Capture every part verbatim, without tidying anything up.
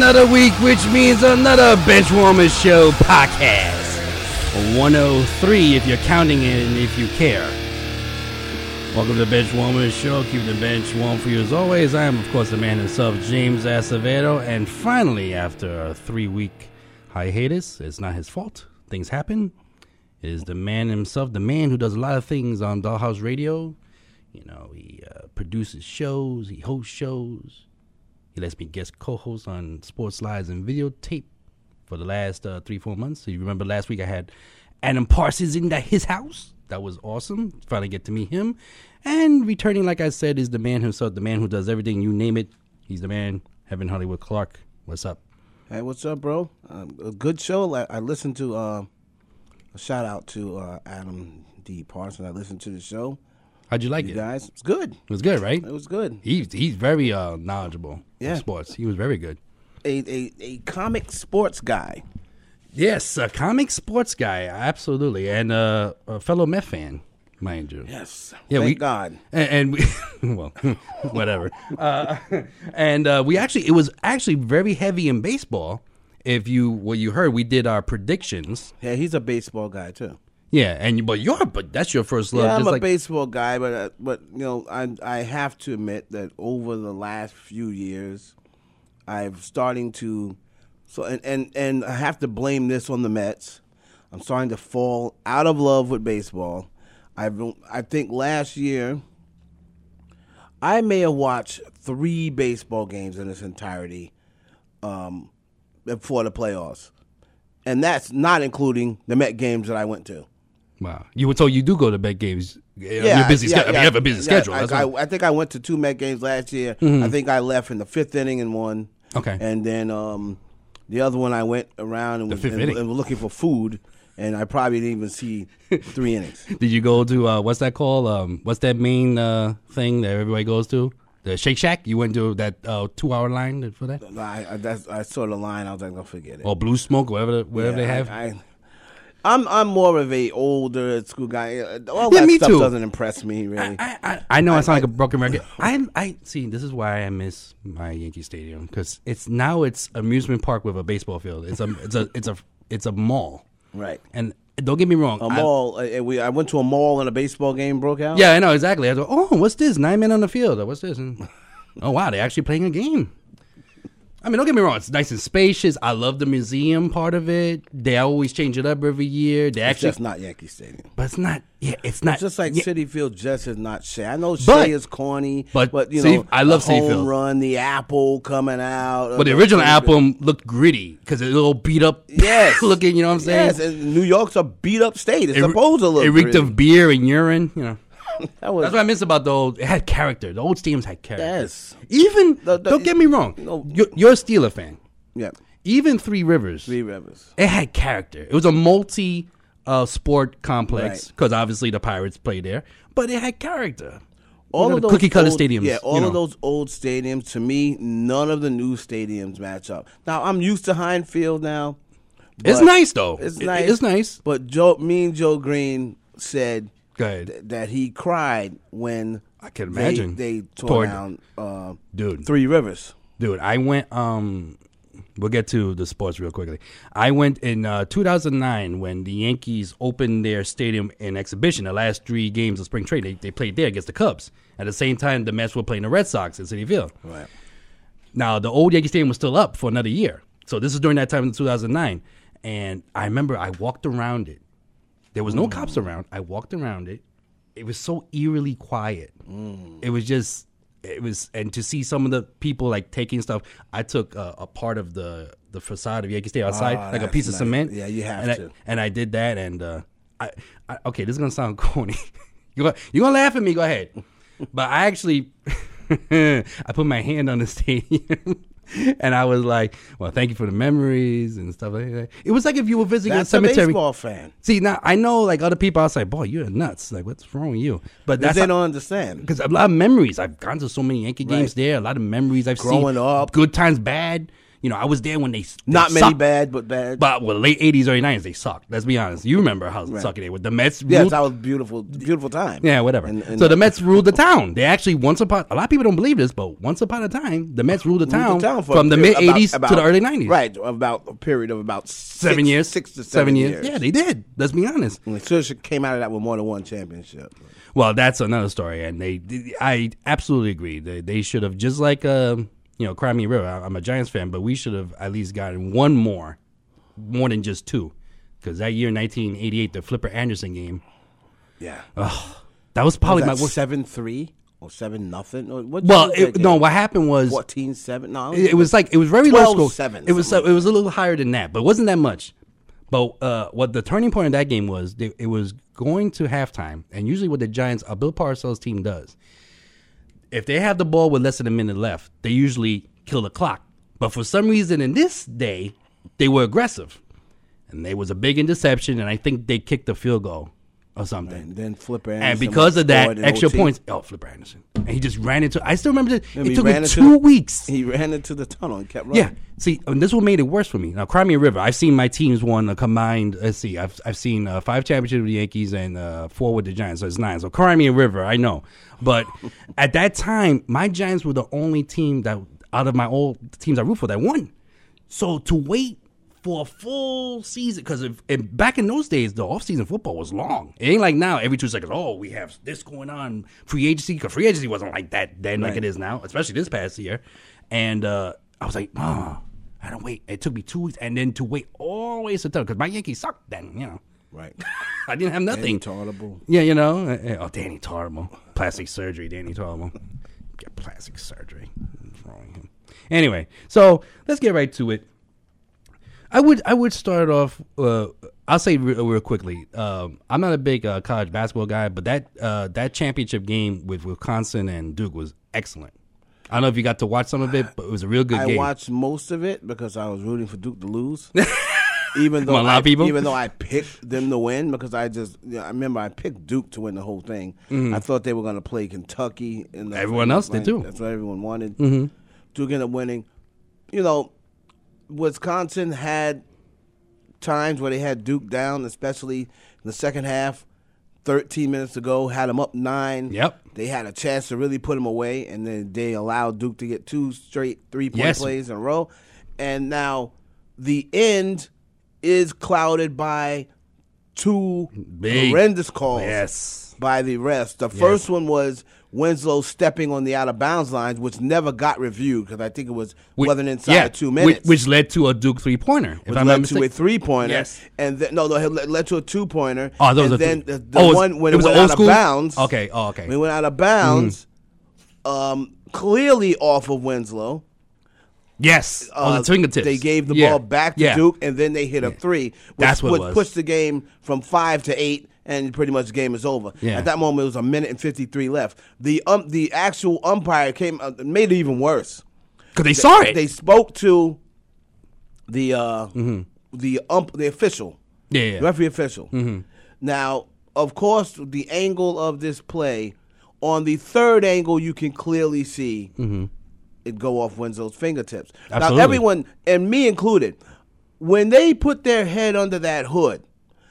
another week, which means another Benchwarmers Show podcast. one oh three if you're counting it and if you care. Welcome to the Benchwarmers Show. Keep the bench warm for you as always. I am, of course, the man himself, James Acevedo. And finally, after a three-week hiatus, it's not his fault. Things happen. It is the man himself, the man who does a lot of things on Dollhouse Radio. You know, he uh, produces shows, he hosts shows. He lets me guest co-host on Sports Slides and Videotape for the last uh, three, four months. So you remember last week I had Adam Parsons in the, his house. That was awesome. Finally get to meet him. And returning, like I said, is the man himself, the man who does everything, you name it. He's the man, Evan Hollywood Clark. What's up? Hey, what's up, bro? Um, a good show. I, I listened to, uh, a shout out to uh, Adam D. Parsons. I listened to the show. How'd you like you it? guys? It's good. It was good, right? It was good. He's he's very uh, knowledgeable yeah. of sports. He was very good. A, a a comic sports guy. Yes, a comic sports guy, absolutely, and uh, a fellow Met fan, mind you. Yes, yeah, thank we, God. And, and we, well, whatever. Uh, and uh, we actually, it was actually very heavy in baseball. If you, well, you heard, we did our predictions. Yeah, he's a baseball guy too. Yeah, and but you're but that's your first love. Yeah, I'm just a like, baseball guy, but uh, but you know, I I have to admit that over the last few years, I'm starting to, so and and and I have to blame this on the Mets. I'm starting to fall out of love with baseball. I've I think last year, I may have watched three baseball games in its entirety, um, before the playoffs, and that's not including the Met games that I went to. Wow, you were told you do go to Met games. Yeah, you're busy. Yeah, ske- I yeah, mean, you have a busy yeah, schedule. I, That's I, all. I think I went to two Met games last year. Mm-hmm. I think I left in the fifth inning and won. Okay, and then um, the other one I went around and was, and, and was looking for food, and I probably didn't even see three innings. Did you go to uh, what's that called? Um, what's that main uh, thing that everybody goes to? The Shake Shack? You went to that uh, two-hour line for that? I, I, that's, I saw the line. I was like, don't forget it. Or Blue Smoke, whatever, whatever yeah, they have. I, I, I'm I'm more of a older school guy. All yeah, that me stuff too. doesn't impress me really. I I, I know I, I sound like a broken record. I I see. This is why I miss my Yankee Stadium because it's now it's amusement park with a baseball field. It's a it's a it's a it's a mall. Right. And don't get me wrong. A mall. I, we I went to a mall and a baseball game broke out. Yeah, I know exactly. I thought, oh, what's this? Nine men on the field. What's this? And, oh wow, they're actually playing a game. I mean, don't get me wrong. It's nice and spacious. I love the museum part of it. They always change it up every year. They it's actually, just not Yankee Stadium. But it's not. Yeah, it's not. It's just like yeah. Citi Field just is not Shea. I know But- Shea is corny, but but, you see, know, I love the Citi home Field. run, the apple coming out. But the original album looked gritty because it's a little beat up. Yes. looking. You know what I'm saying? Yes, and New York's a beat up state. It's It- supposed to look It reeked gritty. of beer and urine. You know. That was, That's what I miss about the old. It had character. The old stadiums had character. yes. Even The- the- don't get me wrong. no. You're, you're a Steeler fan. Yeah. Even Three Rivers. Three Rivers. It had character. It was a multi uh, sport complex Right. because obviously the Pirates play there, but it had character. All You know, of the those cookie cutter old, stadiums. Yeah, all you know. of those old stadiums, to me, none of the new stadiums match up. Now, I'm used to Heinz Field now. It's but- nice though. It's It- nice. It's nice. But Joe, me and Joe Green said Go ahead. th- that he cried when I can they, imagine. they tore Tore- down uh, Dude. Three Rivers. Dude, I went. Um, we'll get to the sports real quickly. I went in uh, two thousand nine when the Yankees opened their stadium in exhibition. The last three games of spring trade, they, they played there against the Cubs. At the same time, the Mets were playing the Red Sox in Citi Field. Right. Now, the old Yankee Stadium was still up for another year. So this is during that time in two thousand nine. And I remember I walked around it. There was no mm. cops around. I walked around it. It was so eerily quiet. Mm. It was just, it was, and to see some of the people like taking stuff, I took uh, a part of the, the facade of Yankee Stadium outside, Oh, like a that's piece of nice. cement. Yeah, you have and to. I, and I did that. And uh, I, I, okay, this is going to sound corny. you're going to laugh at me. Go ahead. But I actually, I put my hand on the stadium. And I was like, well, thank you for the memories and stuff like that. It was like if you were visiting That's a cemetery. a baseball fan. See, now I know like other people, I was like, boy, you're nuts. Like, what's wrong with you? But Because that's they how, don't understand. because a lot of memories. I've gone to so many Yankee games Right. there. A lot of memories I've seen. Growing up. Good times, bad. You know, I was there when they, they not many sucked. bad, but bad. But well, late eighties, early nineties, they sucked. Let's be honest. You remember how Right. sucky they were. The Mets Yes, ruled. that was beautiful, beautiful time. Yeah, whatever. And- and- so the Mets ruled the town. They actually once upon a lot of people don't believe this, but once upon a time, the Mets ruled the town, Ruled the town for from a the period- mid eighties about- to the about- early nineties. Right, about a period of about Seven six, years, six to seven, years. Yeah, they did. Let's be honest. And they should have came out of that with more than one championship. Well, that's another story, and they, I absolutely agree. They, they should have just like, uh, you know, Cry Me a River. I- I'm a Giants fan, but we should have at least gotten one more, more than just two, because that year, nineteen eighty-eight, the Flipper Anderson game, Yeah, that was probably was my that worst. seven three or seven nothing. Or what? Well, what was it, that no, game? what happened was fourteen seven. No, it, it was like it was very low twelve score. seven, It was something it was a little higher than that, but it wasn't that much. But uh, what the turning point of that game was, they, it was going to halftime, and usually what the Giants, a Bill Parcells team does, if they have the ball with less than a minute left, they usually kill the clock. But for some reason, in this day, they were aggressive, and there was a big interception, and I think they kicked the field goal or something. And then Flipper Anderson And because of that, scored in extra O T. points. Oh, Flipper Anderson. And he just ran into. I still remember. This, And it he took ran him into two the- weeks. He ran into the tunnel and kept running. Yeah. See, and this is what made it worse for me. Now, Cry Me a River. I've seen my teams won a combined. Let's see. I've I've seen uh, five championships with the Yankees and uh, four with the Giants. So it's nine. So Cry Me a River. I know, but at that time, my Giants were the only team that out of my old teams I root for that won. So to wait for a full season, because if, if back in those days, the off-season football was long. It ain't like now, every two seconds, oh, we have this going on, free agency, because free agency wasn't like that then like Right. it is now, especially this past year. And uh, I was like, oh, I don't wait. It took me two weeks, and then to wait all the way to September, because my Yankees sucked then, you know. Right. I didn't have nothing. Intolerable. Yeah, you know. uh, Oh, Danny Tarmo. Plastic surgery, Danny Tarmo. Get plastic surgery. What's wrong with him? Anyway, so let's get right to it. I would I would start off. Uh, I'll say real, real quickly. Um, I'm not a big uh, college basketball guy, but that uh, that championship game with Wisconsin and Duke was excellent. I don't know if you got to watch some of it, but it was a real good I game. watched most of it because I was rooting for Duke to lose. Even though Well, a lot I, of people? even though I picked them to win, because I just you know, I remember I picked Duke to win the whole thing. I thought they were going to play Kentucky. In the, Mm-hmm. Everyone else did, too. That's what everyone wanted. Mm-hmm. Duke ended up winning. You know, Wisconsin had times where they had Duke down, especially in the second half. thirteen minutes to go, had them up nine. Yep. They had a chance to really put them away, and then they allowed Duke to get two straight three-point Yes. plays in a row. And now the end is clouded by two Big. horrendous calls Yes. by the refs. The first one was Winslow stepping on the out-of-bounds lines, which never got reviewed because I think it was Whi- wasn't inside yeah, two which- minutes. Which, led to a Duke three-pointer, if which I'm led not to mistaken. a three-pointer. Yes. And then, no, no, it led led to a two-pointer. Oh, those and are then three- the, the oh, it was- one when it it, was went old out school? of bounds. Okay, oh, okay. When it went out of bounds, um, clearly off of Winslow. Yes, on Uh, the fingertips. They gave the Yeah. ball back to Yeah. Duke, and then they hit a three, which, That's what it which was. pushed the game from five to eight, and pretty much the game is over. Yeah. At that moment, it was a minute and fifty-three left. The um, the actual umpire came uh, made it even worse. Because they saw it. They spoke to the uh, the ump, the official, Yeah, yeah. the referee official. Now, of course, the angle of this play, on the third angle, you can clearly see it go off Winslow's fingertips. Absolutely. Now, everyone, and me included, when they put their head under that hood,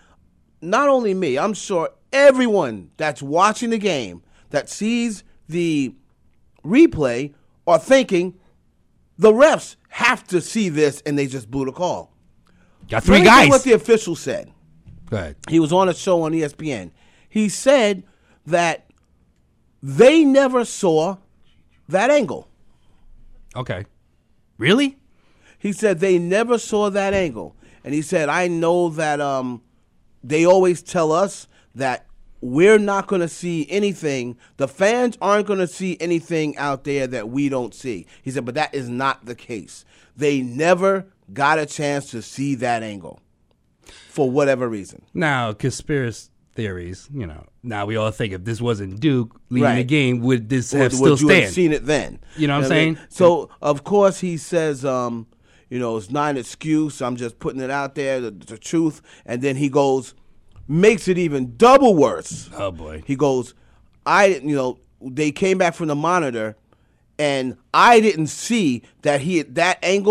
not only me, I'm sure everyone that's watching the game that sees the replay are thinking the refs have to see this and they just blew the call. Got three Let me tell you guys. what the official said. Go ahead. He was on a show on E S P N. He said that they never saw that angle. Okay. Really? He said they never saw that angle. And he said, I know that um, they always tell us that we're not going to see anything. The fans aren't going to see anything out there that we don't see. He said, but that is not the case. They never got a chance to see that angle for whatever reason. Now, conspiracy theories, you know, now we all think if this wasn't Duke leading Right. the game, would this have Would, still would you have stand? seen it then? You know what I'm I mean? saying? So, of course, he says, um, you know, it's not an excuse. I'm just putting it out there, the, the truth. And then he goes, makes it even double worse. Oh, boy. He goes, I, you know, they came back from the monitor, and I didn't see that he that angle.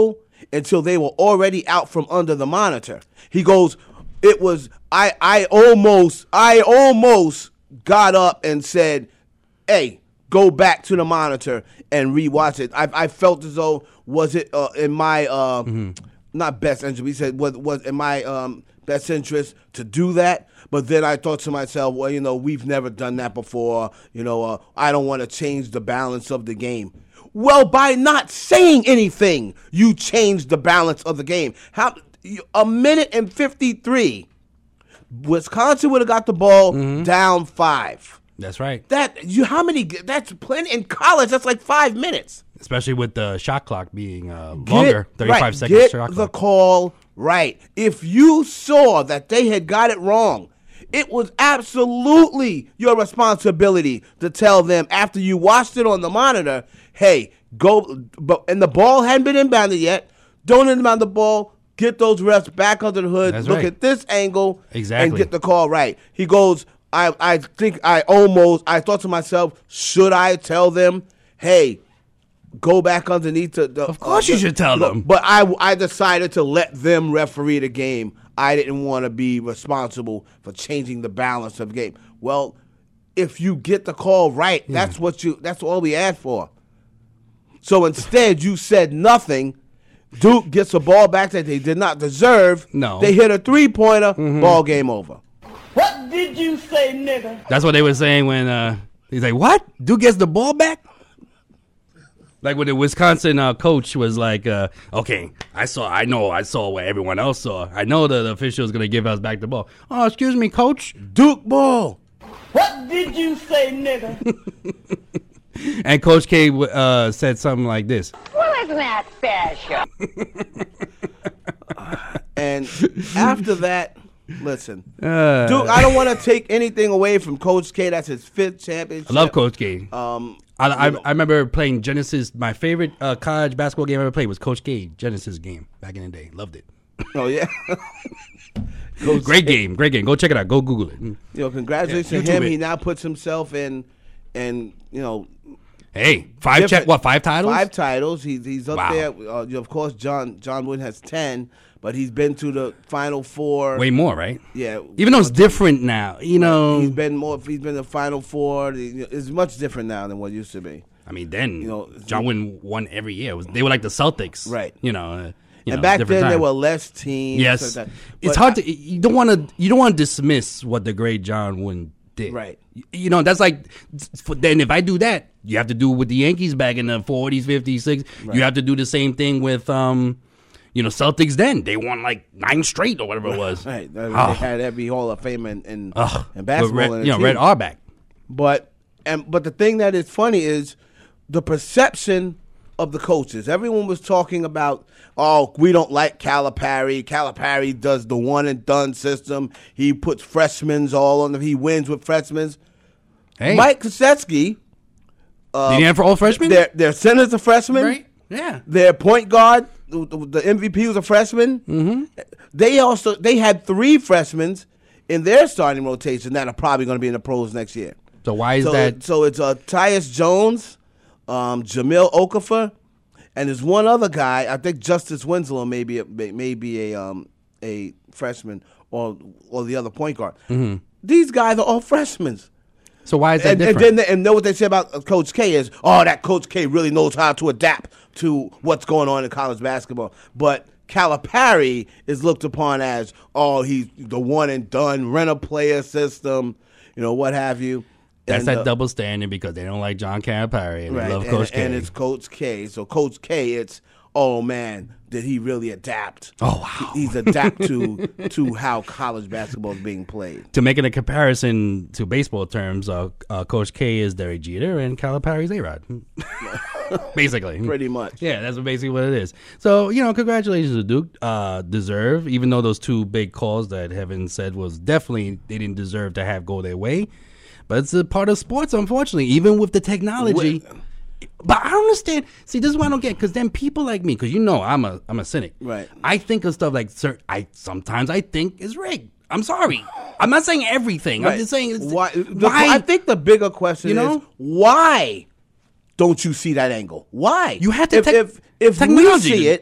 until they were already out from under the monitor. He goes, it was, I, I almost, I almost got up and said, hey, go back to the monitor and rewatch it. I, I felt as though, was it uh, in my, uh, mm-hmm. not best interest, he said, was, was in my um, best interest to do that? But then I thought to myself, well, you know, we've never done that before. You know, uh, I don't want to change the balance of the game. Well, by not saying anything, you changed the balance of the game. How a minute and fifty-three, Wisconsin would have got the ball mm-hmm. down five. That's right. That you how many? That's plenty in college. That's like five minutes. Especially with the shot clock being uh, longer, get, thirty-five right, seconds. Get shot the clock. call right. If you saw that they had got it wrong, it was absolutely your responsibility to tell them after you watched it on the monitor, hey, go, but and the ball hadn't been inbounded yet. Don't inbound the ball. Get those refs back under the hood. That's look right. at this angle exactly. and get the call right. He goes, I, I think I almost, I thought to myself, should I tell them, hey, go back underneath the. the of course, uh, you the, should tell them. But I, I decided to let them referee the game. I didn't want to be responsible for changing the balance of the game. Well, if you get the call right, yeah. that's what you. That's all we asked for. So instead, you said nothing. Duke gets a ball back that they did not deserve. No, they hit a three pointer. Mm-hmm. Ball game over. What did you say, nigga? That's what they were saying when uh, he's like, "What? Duke gets the ball back." Like when the Wisconsin uh, coach was like, uh, okay, I saw, I know, I saw what everyone else saw. I know that the official is going to give us back the ball. Oh, excuse me, coach. Duke ball. What did you say, nigga? And Coach K uh, said something like this. Well, isn't that special? And after that, listen, uh, Duke, I don't want to take anything away from Coach K. That's his fifth championship. I love Coach K. Um, I, I, I remember playing Genesis. My favorite uh, college basketball game I ever played was Coach K Genesis game back in the day. Loved it. Oh yeah, great game, great game. Go check it out. Go Google it. You know, congratulations yeah, to him. It. He now puts himself in, and you know, hey, five cha- what five titles? Five titles. He's he's up wow. there. Uh, you know, of course, John John Wooden has ten, but he's been to the Final Four. Way more, right? Yeah. Even though it's different now, you know, he's been more. He's been to the Final Four. It's much different now than what it used to be. I mean, then you know, John Wooden won every year. It was, they were like the Celtics, right? You know, uh, you and know, back then time. there were less teams. Yes, like it's hard I, to. You don't want to. You don't want to dismiss what the great John Wooden did. Right. You know, that's like. Then if I do that, you have to do it with the Yankees back in the forties, fifties, sixties. Right. You have to do the same thing with, um, you know, Celtics. Then they won like nine straight or whatever it was. Right. They oh. had every Hall of Fame in, in, oh. in basketball. Red, in you know, team. Red Auerbach. But and but the thing that is funny is the perception of the coaches. Everyone was talking about, oh, we don't like Calipari. Calipari does the one and done system. He puts freshmen all on the. He wins with freshmen. Hey. Mike Krzyzewski. Uh, Did he have for all freshmen? Their their center's a freshman. Right. Yeah. Their point guard, the, the M V P was a freshman. Mm-hmm. They also they had three freshmen in their starting rotation that are probably going to be in the pros next year. So why is so, that? So it's uh, Tyus Jones, um, Jamil Okafor, and there's one other guy. I think Justice Winslow may be a, may be a um, a freshman or or the other point guard. Mm-hmm. These guys are all freshmen. So why is that and, different? And then they, and know what they say about Coach K is, oh, that Coach K really knows how to adapt to what's going on in college basketball. But Calipari is looked upon as, oh, he's the one and done, rent-a-player system, you know, what have you. That's and, that uh, double standard because they don't like John Calipari and right, they love and, Coach and K. it's Coach K. So Coach K, it's, oh, man, did he really adapt? Oh, wow. He's adapt to to how college basketball is being played. To make it a comparison to baseball terms, uh, uh, Coach K is Derek Jeter and Calipari's A-Rod. Basically. Pretty much. Yeah, that's basically what it is. So, you know, congratulations to Duke. Uh, deserve, even though those two big calls that Heaven said was definitely they didn't deserve to have go their way. But it's a part of sports, unfortunately, even with the technology. With, But I don't understand. See, this is what I don't get. Because then people like me, because you know I'm a I'm a cynic. Right. I think of stuff like, sir, I sometimes I think is rigged. I'm sorry. I'm not saying everything. Right. I'm just saying. It's, why, the, why? I think the bigger question You know? is why don't you see that angle? Why? You have to if tech- if, if we technology. see it,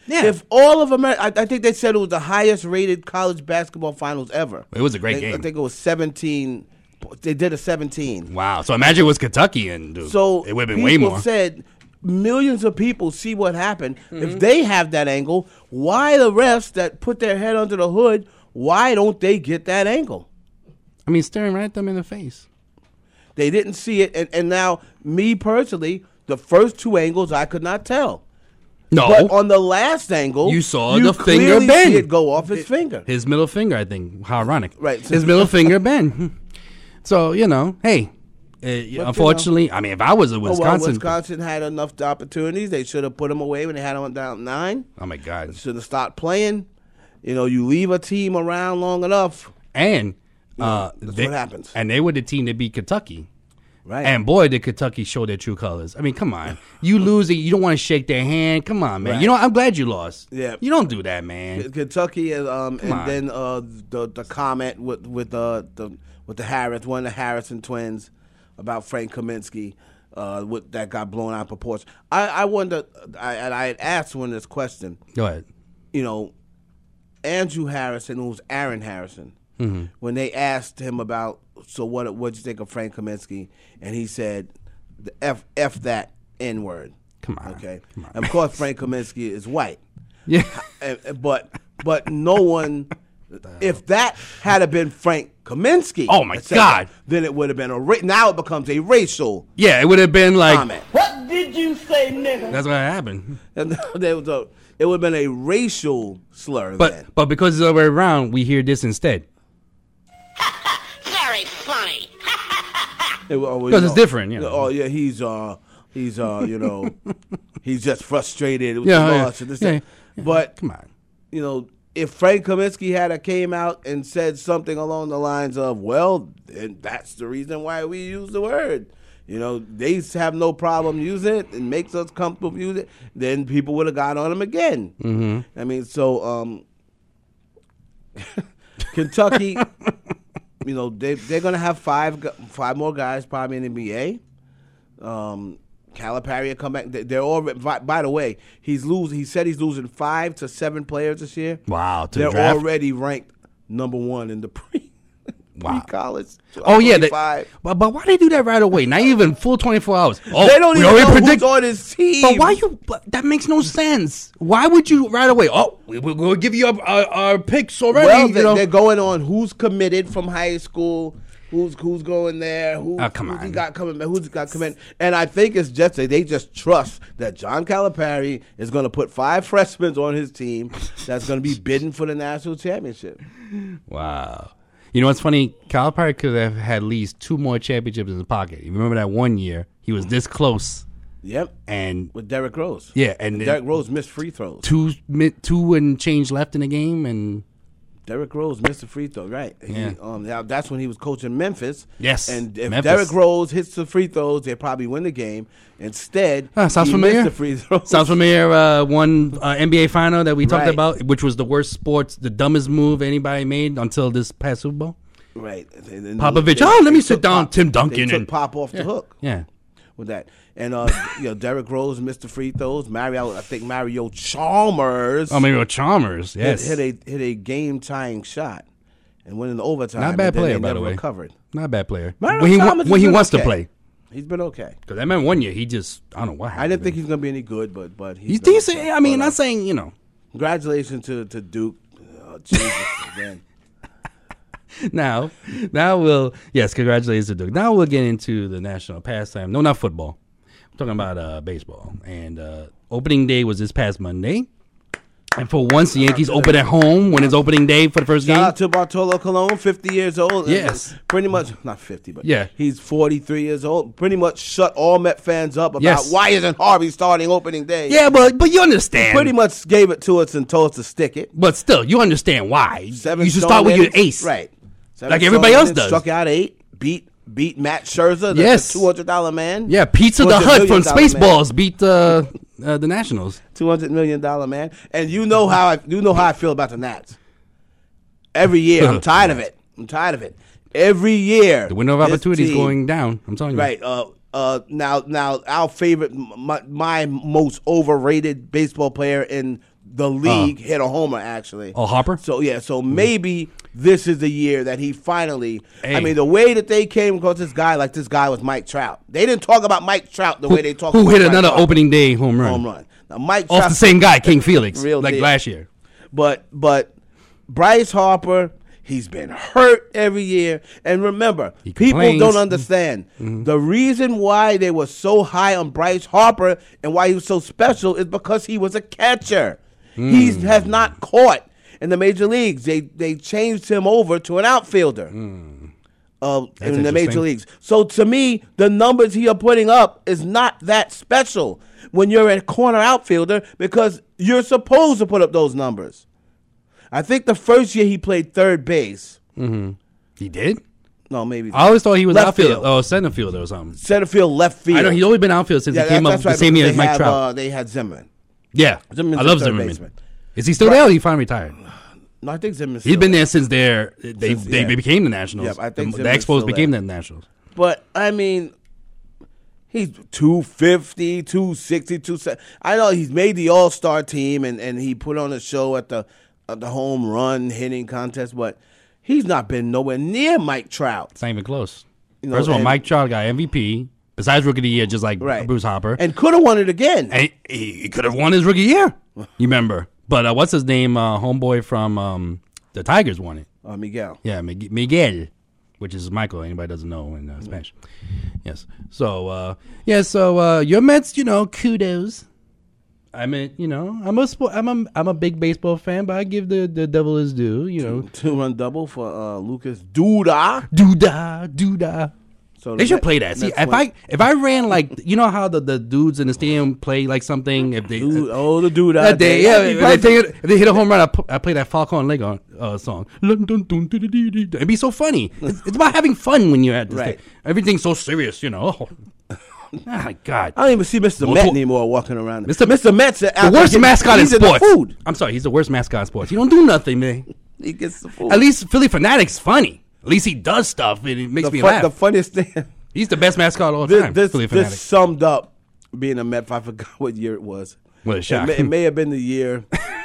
Yeah. If all of America, I, I think they said it was the highest rated college basketball finals ever. It was a great They- game. I think it was seventeen. They did a seventeen. Wow. So imagine it was Kentucky and dude, So it would have been people way more. said millions of people see what happened. Mm-hmm. If they have that angle, why the refs that put their head under the hood, why don't they get that angle? I mean, staring right at them in the face. They didn't see it. And, and now, me personally, the first two angles I could not tell. No. But on the last angle, You saw you the finger clearly bend. see it go off his finger. His middle finger, I think. How ironic. Right. His middle finger bend. So, you know, hey, uh, unfortunately, I mean, if I was a Oh, well, Wisconsin. Wisconsin had enough opportunities. They should have put them away when they had them down nine. Oh, my God. Should have stopped playing. You know, you leave a team around long enough. And uh, that's they, what happens. And they were the team that beat Kentucky. Right. And boy, did Kentucky show their true colors. I mean, come on. You lose it, you don't want to shake their hand. Come on, man. Right. You know, I'm glad you lost. Yeah. You don't do that, man. Kentucky, and, um, and on. then uh, the the comment with with uh, the with the Harris, one of the Harrison twins, about Frank Kaminsky, uh, with, that got blown out of proportion. I, I wonder, I, and I had asked one this question. Go ahead. You know, Andrew Harrison, who was Aaron Harrison, Mm-hmm. when they asked him about, so what what you think of Frank Kaminsky, and he said, the F F that N word. Come on. Okay. Come on. And of course, Frank Kaminsky is white. Yeah. And- and- but but no one. If that had been Frank Kaminsky, Oh, my that said God. that, then it would have been a ra- now it becomes a racial Yeah, it would have been like, comment. What did you say, nigga? that's what happened. And there was a, it would have been a racial slur. But then. but because it's the other way around, we hear this instead. Very funny. It wa- oh, 'Cause you it's different, you know. Oh yeah, he's uh he's uh you know he's just frustrated with Yeah, the yeah, loss and this yeah, that. yeah. But Come on. you know, if Frank Kaminsky had a came out and said something along the lines of, well, then that's the reason why we use the word. You know, they have no problem using it. It makes us comfortable using it. Then people would have got on him again. Mm-hmm. I mean, so um, Kentucky, you know, they they're gonna have five gu- five more guys probably in the N B A. Um, Calipari will come back. They- They're all. By, by the way, he's losing. He said he's losing five to seven players this year. Wow, to they're the draft? already ranked number one in the pre. Wow. College. Oh yeah, they, five. but but why they do that right away? Not even full twenty four hours. Oh, They don't we even already know predict- who's on his team. But why you? But that makes no sense. Why would you right away? Oh, we, we're going to give you our, our, our picks already. Well, you they, know? they're going on who's committed from high school, who's who's going there, who, Oh, come who's he on. got coming, who's got committed, and I think it's just that they just trust that John Calipari is going to put five freshmen on his team that's going to be bidding for the national championship. Wow. You know what's funny? Calipari could have had at least two more championships in his pocket. You remember that one year he was this close, Yep, and with Derrick Rose. yeah, and then Derrick Rose missed free throws. two mi- two and change left in the game, and Derrick Rose missed a free throw, right? He, Yeah. um, now that's when he was coaching Memphis. Yes, And if Memphis. Derrick Rose hits the free throws, they probably win the game. Instead, Ah, sounds he familiar. missed the free throws. Sounds familiar. Uh, one uh, N B A final that we talked Right. about, which was the worst sports, the dumbest move anybody made until this past Super Bowl. Right. And then Popovich, they- oh, let me they sit took down, Pop- Tim They Duncan, took and Pop off the hook yeah. with that. And, uh, you know, Derrick Rose missed the free throws. Mario, I think Mario Chalmers Oh, maybe with Chalmers. hit, Yes, hit a hit a game-tying shot and went in overtime. Not a bad and then player, they by the never way. recovered. not a bad player. Mario when he wa- Chalmers when has he been wants okay. to play, He's been okay. because I remember one year he just I don't know what I happened. didn't think he was going to be any good, but but he's he's been decent. okay. I mean, But, uh, not saying you know. congratulations to to Duke. Uh, Jesus, again. Now, now we'll yes, congratulations to Duke. Now we'll get into the national pastime. No, not football. I'm talking about uh, baseball. And uh, opening day was this past Monday. And for once, the Yankees open at home when it's opening day for the first Shout game. out to Bartolo Colon, fifty years old. Yes. Pretty much, not fifty, but Yeah. he's forty-three years old. Pretty much shut all Met fans up about Yes. why isn't Harvey starting opening day. Yeah, but but you understand. Pretty much gave it to us and told us to stick it. But still, you understand why. Seven you should strong start with your innings. ace. Right. Seven Like strong everybody else innings, does. Struck out eight, beat beat Matt Scherzer, the, Yes. the two hundred dollar man. Yeah, Pizza the two hundred Hut million from dollar man. Spaceballs beat uh, uh, the Nationals. two hundred million dollar man. And you know how I you know how I feel about the Nats. Every year, I'm tired of it. I'm tired of it. Every year, The window of this opportunity is team- going down. I'm telling you. Right. Uh, uh, now, now, our favorite, my, my most overrated baseball player in the league, uh, hit a homer actually. Oh, Harper? So yeah, so maybe this is the year that he finally. Hey. I mean, the way that they came across this guy, like this guy was Mike Trout. They didn't talk about Mike Trout the who, way they talk. Who about hit Mike another Trout. opening day home run? Home run. Now Mike off Trout, the same guy, King Felix, real like deal. last year. But but Bryce Harper. He's been hurt every year. And remember, people don't understand. Mm-hmm. The reason why they were so high on Bryce Harper and why he was so special is because he was a catcher. Mm. He has not caught in the major leagues. They they changed him over to an outfielder mm. uh, in the major leagues. So to me, the numbers he are putting up is not that special when you're a corner outfielder because you're supposed to put up those numbers. I think the first year he played third base. Mm-hmm. He did? No, maybe. I always thought he was left outfield field. or center field or something. Center field, left field. I know he's always been outfield since yeah, he came that, up the right, same year as Mike have, Trout. Uh, they had Zimmerman. Yeah, Zimmerman's I love third Zimmerman. baseman. Is he still right. there? Or he finally retired. No, I think Zimmerman's. He's still been there. there since they're, they Since, they yeah. became the Nationals. Yeah, I think the, the Zimmerman's Expos still became there. the Nationals. But I mean, he's two fifty, two sixty, two seventy. I know he's made the All Star team and, and he put on a show at the at the home run hitting contest, but he's not been nowhere near Mike Trout. It's not even close. You know, First of all, and- Mike Trout got M V P besides Rookie of the Year, just like Right. Bruce Harper, And could have won it again. and he, he could have won his rookie year. You remember? But uh, what's his name? Uh, homeboy from um, the Tigers won it. Uh, Miguel. Yeah, Mig- Miguel, which is Michael. Anybody doesn't know in uh, Spanish. Yes. So uh, yeah. So uh, your Mets, you know, kudos. I mean, you know, I'm a spo- I'm a I'm a big baseball fan, but I give the, the devil his due. You know, Two run double for uh, Lucas Duda. doodah doodah. So They the should Met- play that. See, Mets if went- I if I ran like, you know how the, the dudes in the stadium play like something, if they Dude, oh, the Duda. that day, yeah, That'd if be they, perfect. take it, if they hit a home run, I, pu- I play that Falcon Lego uh, song. It'd be so funny. It's, it's about having fun when you're at this Right. thing. Everything's so serious, you know. Oh my God. I don't even see Mister Well, Met to- anymore walking around. Mister Mister Met's out The there worst getting- mascot in he's the sports. food. I'm sorry, he's the worst mascot in sports. He don't do nothing, man. He gets the food. At least Philly Fanatic's funny. At least he does stuff and it makes the, me fun, laugh. the funniest thing. He's the best mascot of all This time. this, Philly this Fanatic. summed up being a Met. I forgot what year it was. What a It shock. may, it may have been the year.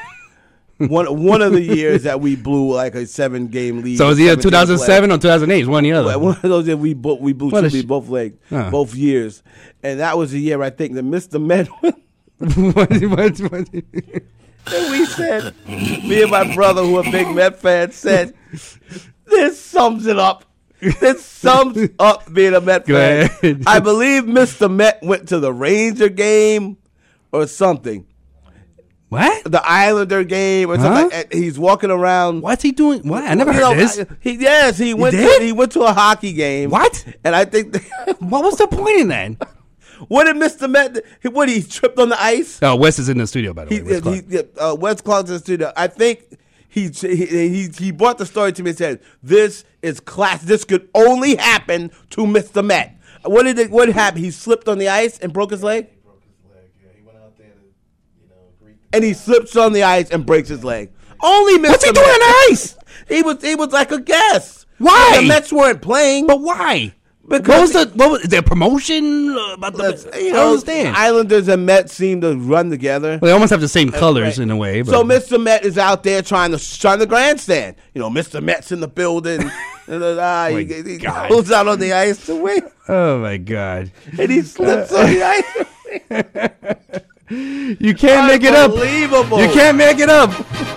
one one of the years that we blew like a seven game lead. So it was either seven two thousand seven or two thousand eight. One or the other. One of those that we both we blew What a two sh- both legs, Huh. both years, and that was the year I think that Mister Met. what, what, what? And we said, me and my brother, who are big Met fans, said, this sums it up. This sums up being a Met Go fan. ahead. I believe Mister Met went to the Ranger game or something. What? The Islander game or Huh? something. like that. He's walking around. What's he doing? What? I never You heard know, this. I- he, yes, he went. did? To, he went to a hockey game. What? And I think, What was the point in that? what did Mister Met? What he tripped on the ice? Oh, Wes is in the studio, by the He, way. Wes Clark. he, he, uh, Wes Clark's in the studio. I think he, he he he brought the story to me and said, "This is class. This could only happen to Mister Met." What did it, what happened? He slipped on the ice and broke his leg, He broke his leg. Yeah, he went out there to, you know, greet the and he slips on the ice and breaks his leg. Only Mister What's he doing Met. on the ice? He was he was like a guest. Why? The Mets weren't playing. But why? Because what was the what was their promotion uh, about the? Let's- I you don't know, understand. Islanders and Mets seem to run together. Well, they almost have the same colors Right. in a way. But So Mister Met is out there trying to trying to grandstand. You know, Mister Met's in the building. And, uh, ah, Oh my he he God. goes out on the ice to win, oh my God, and he slips on the ice. you can't make it up. Unbelievable. You can't make it up.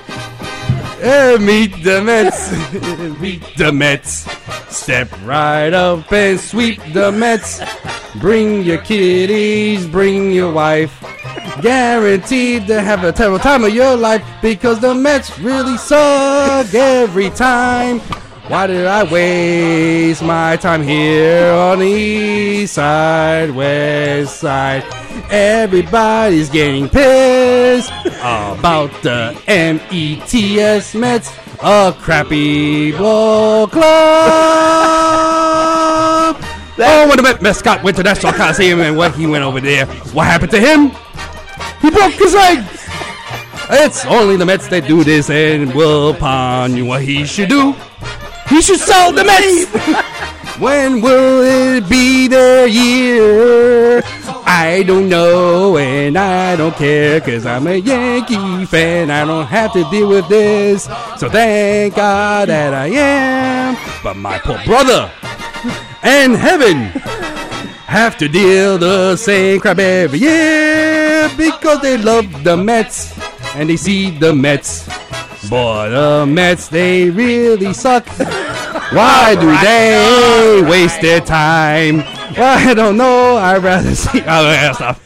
Eh, meet the Mets. Meet the Mets. Step right up and sweep the Mets. Bring your kitties, bring your wife. Guaranteed to have a terrible time of your life because the Mets really suck every time. Why did I waste my time here on the east side, west side? Everybody's getting pissed about the M E T S Mets, a crappy ball club. Oh, when the Met mascot went to National Coliseum and what he went over there, what happened to him? He broke his leg. It's only the Mets that do this and will upon you what he should do. He should sell the Mets. When will it be their year? I don't know and I don't care, cause I'm a Yankee fan. I don't have to deal with this, so thank God that I am. But my poor brother and heaven have to deal the same crap every year, because they love the Mets and they see the Mets. Boy, the Mets, they really suck. Why do they waste their time? Well, I don't know. I'd rather see. Oh, yeah, stop.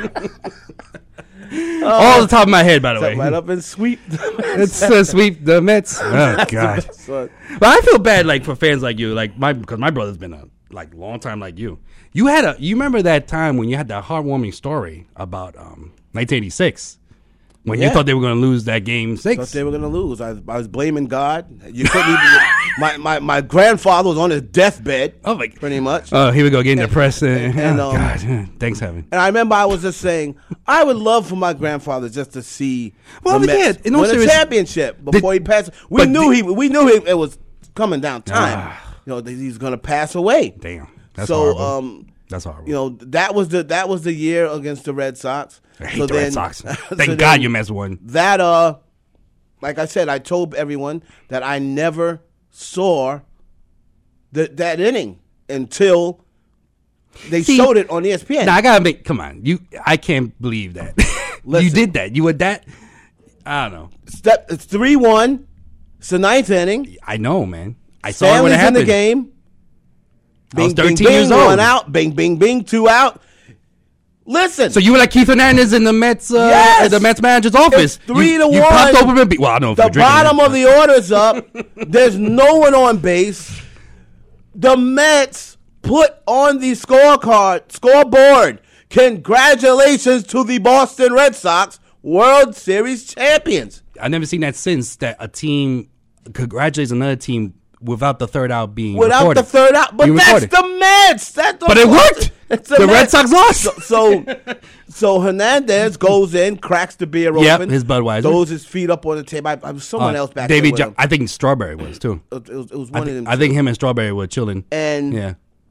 All the top of my head, by the way. Right up and sweep. It's uh, sweep the Mets. Oh God. But I feel bad, like for fans like you, like my because my brother's been a like long time like you. You had a. You remember that time when you had that heartwarming story about um, nineteen eighty-six. When Yeah. you thought they were going to lose that game six. Thought they were going to lose. I, I was blaming God. You couldn't even. my, my my grandfather was on his deathbed. Oh my! Pretty much. Oh, here we go, getting depressed. And, and, oh, um, God, thanks heaven. And I remember I was just saying, I would love for my grandfather just to see Well, the yeah, Mets in all win a serious- championship before he passed. We but knew the- he we knew he, it was coming down time. Ah. You know, that he's going to pass away. Damn, that's so, horrible. um, That's horrible. you know, that was the that was the year against the Red Sox. I hate So the Red then- Sox. so Thank then God you Mets won. That uh, like I said, I told everyone that I never saw the, that inning until they See, showed it on E S P N. Now I gotta make. Come on, you. I can't believe that you Listen. did that. You were that. I don't know. Step it's three one. It's the ninth inning. I know, man. I saw it when Family's it in happened. the game. I was Bing, bing, thirteen bing, years one old. out. Bing, bing, bing, two out. Listen. So you were like Keith Hernandez in the Mets, uh, Yes! at the Mets manager's office. It's three you, to you one. popped open and be- well, I don't know if the you're drinking bottom it. of the order's up. There's no one on base. The Mets put on the scorecard, scoreboard. Congratulations to the Boston Red Sox, World Series champions. I've never seen that since, that a team congratulates another team without the third out being Without recorded. the third out, but Being that's recorded. the Mets. That's the But it worked. It's The Red Mets. Sox lost. So, so, so Hernandez goes in, cracks the beer Yep, open. his Budweiser. Throws his feet up on the table. I, I was someone Uh, else back Davey there with Jo- him. I think Strawberry was too. It was, it was I, one thi- of them. I think him and Strawberry were chilling. And yeah.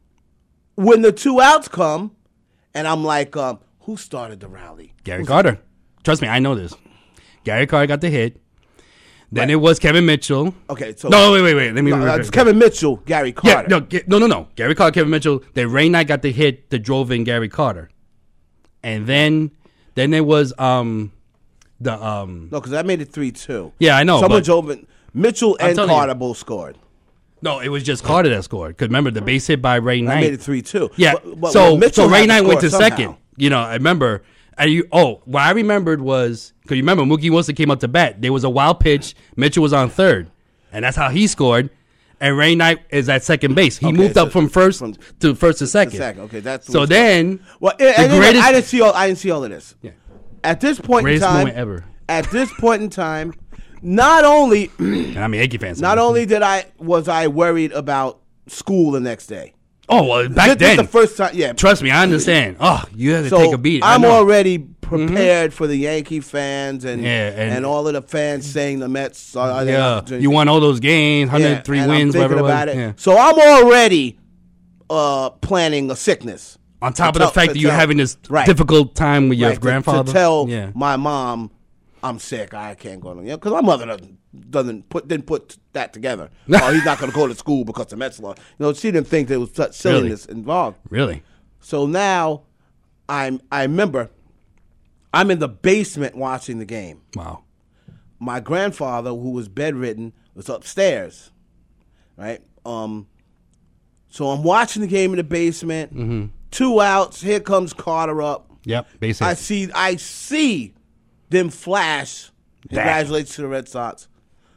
when the two outs come, and I'm like, um, who started the rally? Gary Carter. Trust me, I know this. Gary Carter got the hit. Then Right. it was Kevin Mitchell. Okay, so No, wait, wait, wait. Let me. No, reverse it's that. Kevin Mitchell, Gary Yeah, Carter. no, ge- no, no, no. Gary Carter, Kevin Mitchell. Then Ray Knight got the hit that drove in Gary Carter, and then, then it was um, the um. No, because I made it three two. Yeah, I know, Someone but- drove in. Mitchell I'm and telling you. Carter both scored. No, it was just Carter that scored. Because remember the base hit by Ray Knight. I made it three two. Yeah. But, but, so well, Mitchell so Ray had to Knight went score to somehow. second. You know, I remember. And you, oh, what I remembered was because you remember Mookie Wilson came up to bat. There was a wild pitch. Mitchell was on third, and that's how he scored. And Ray Knight is at second base. He Okay, moved so up from first from- to first to second. second, okay, that's so what's- then. Well, and, and the greatest, I didn't see all. I didn't see all of this. Yeah. At this point Greatest in time, moment ever. At this point in time, not only and I'm a Yankee fan. so- not only did I was I worried about school the next day. Oh well, back This, this then. is the first time. Yeah. Trust me, I understand. Oh, you had to So take a beat. I I'm know. already prepared for the Yankee fans and, Yeah, and- and all of the fans saying the Mets are, are they Yeah, opportunity. you won all those games, one hundred three and wins, I'm whatever thinking it was. about it. Yeah. So I'm already uh, planning a sickness. On top To of the tell- fact to that you're tell- having this right. difficult time with your Right, to- grandfather. to, tell yeah. my mom I'm sick. I can't go to you know because my mother doesn't doesn't put didn't put that together. Oh, he's not going to go to school because the Mets lost. You know, she didn't think there was such silliness involved. Really? So now, I'm I remember I'm in the basement watching the game. Wow. My grandfather, who was bedridden, was upstairs, right? Um, so I'm watching the game in the basement. Mm-hmm. Two outs. Here comes Carter up. Yep. Base hit. I see. I see them flash. That. Congratulations to the Red Sox.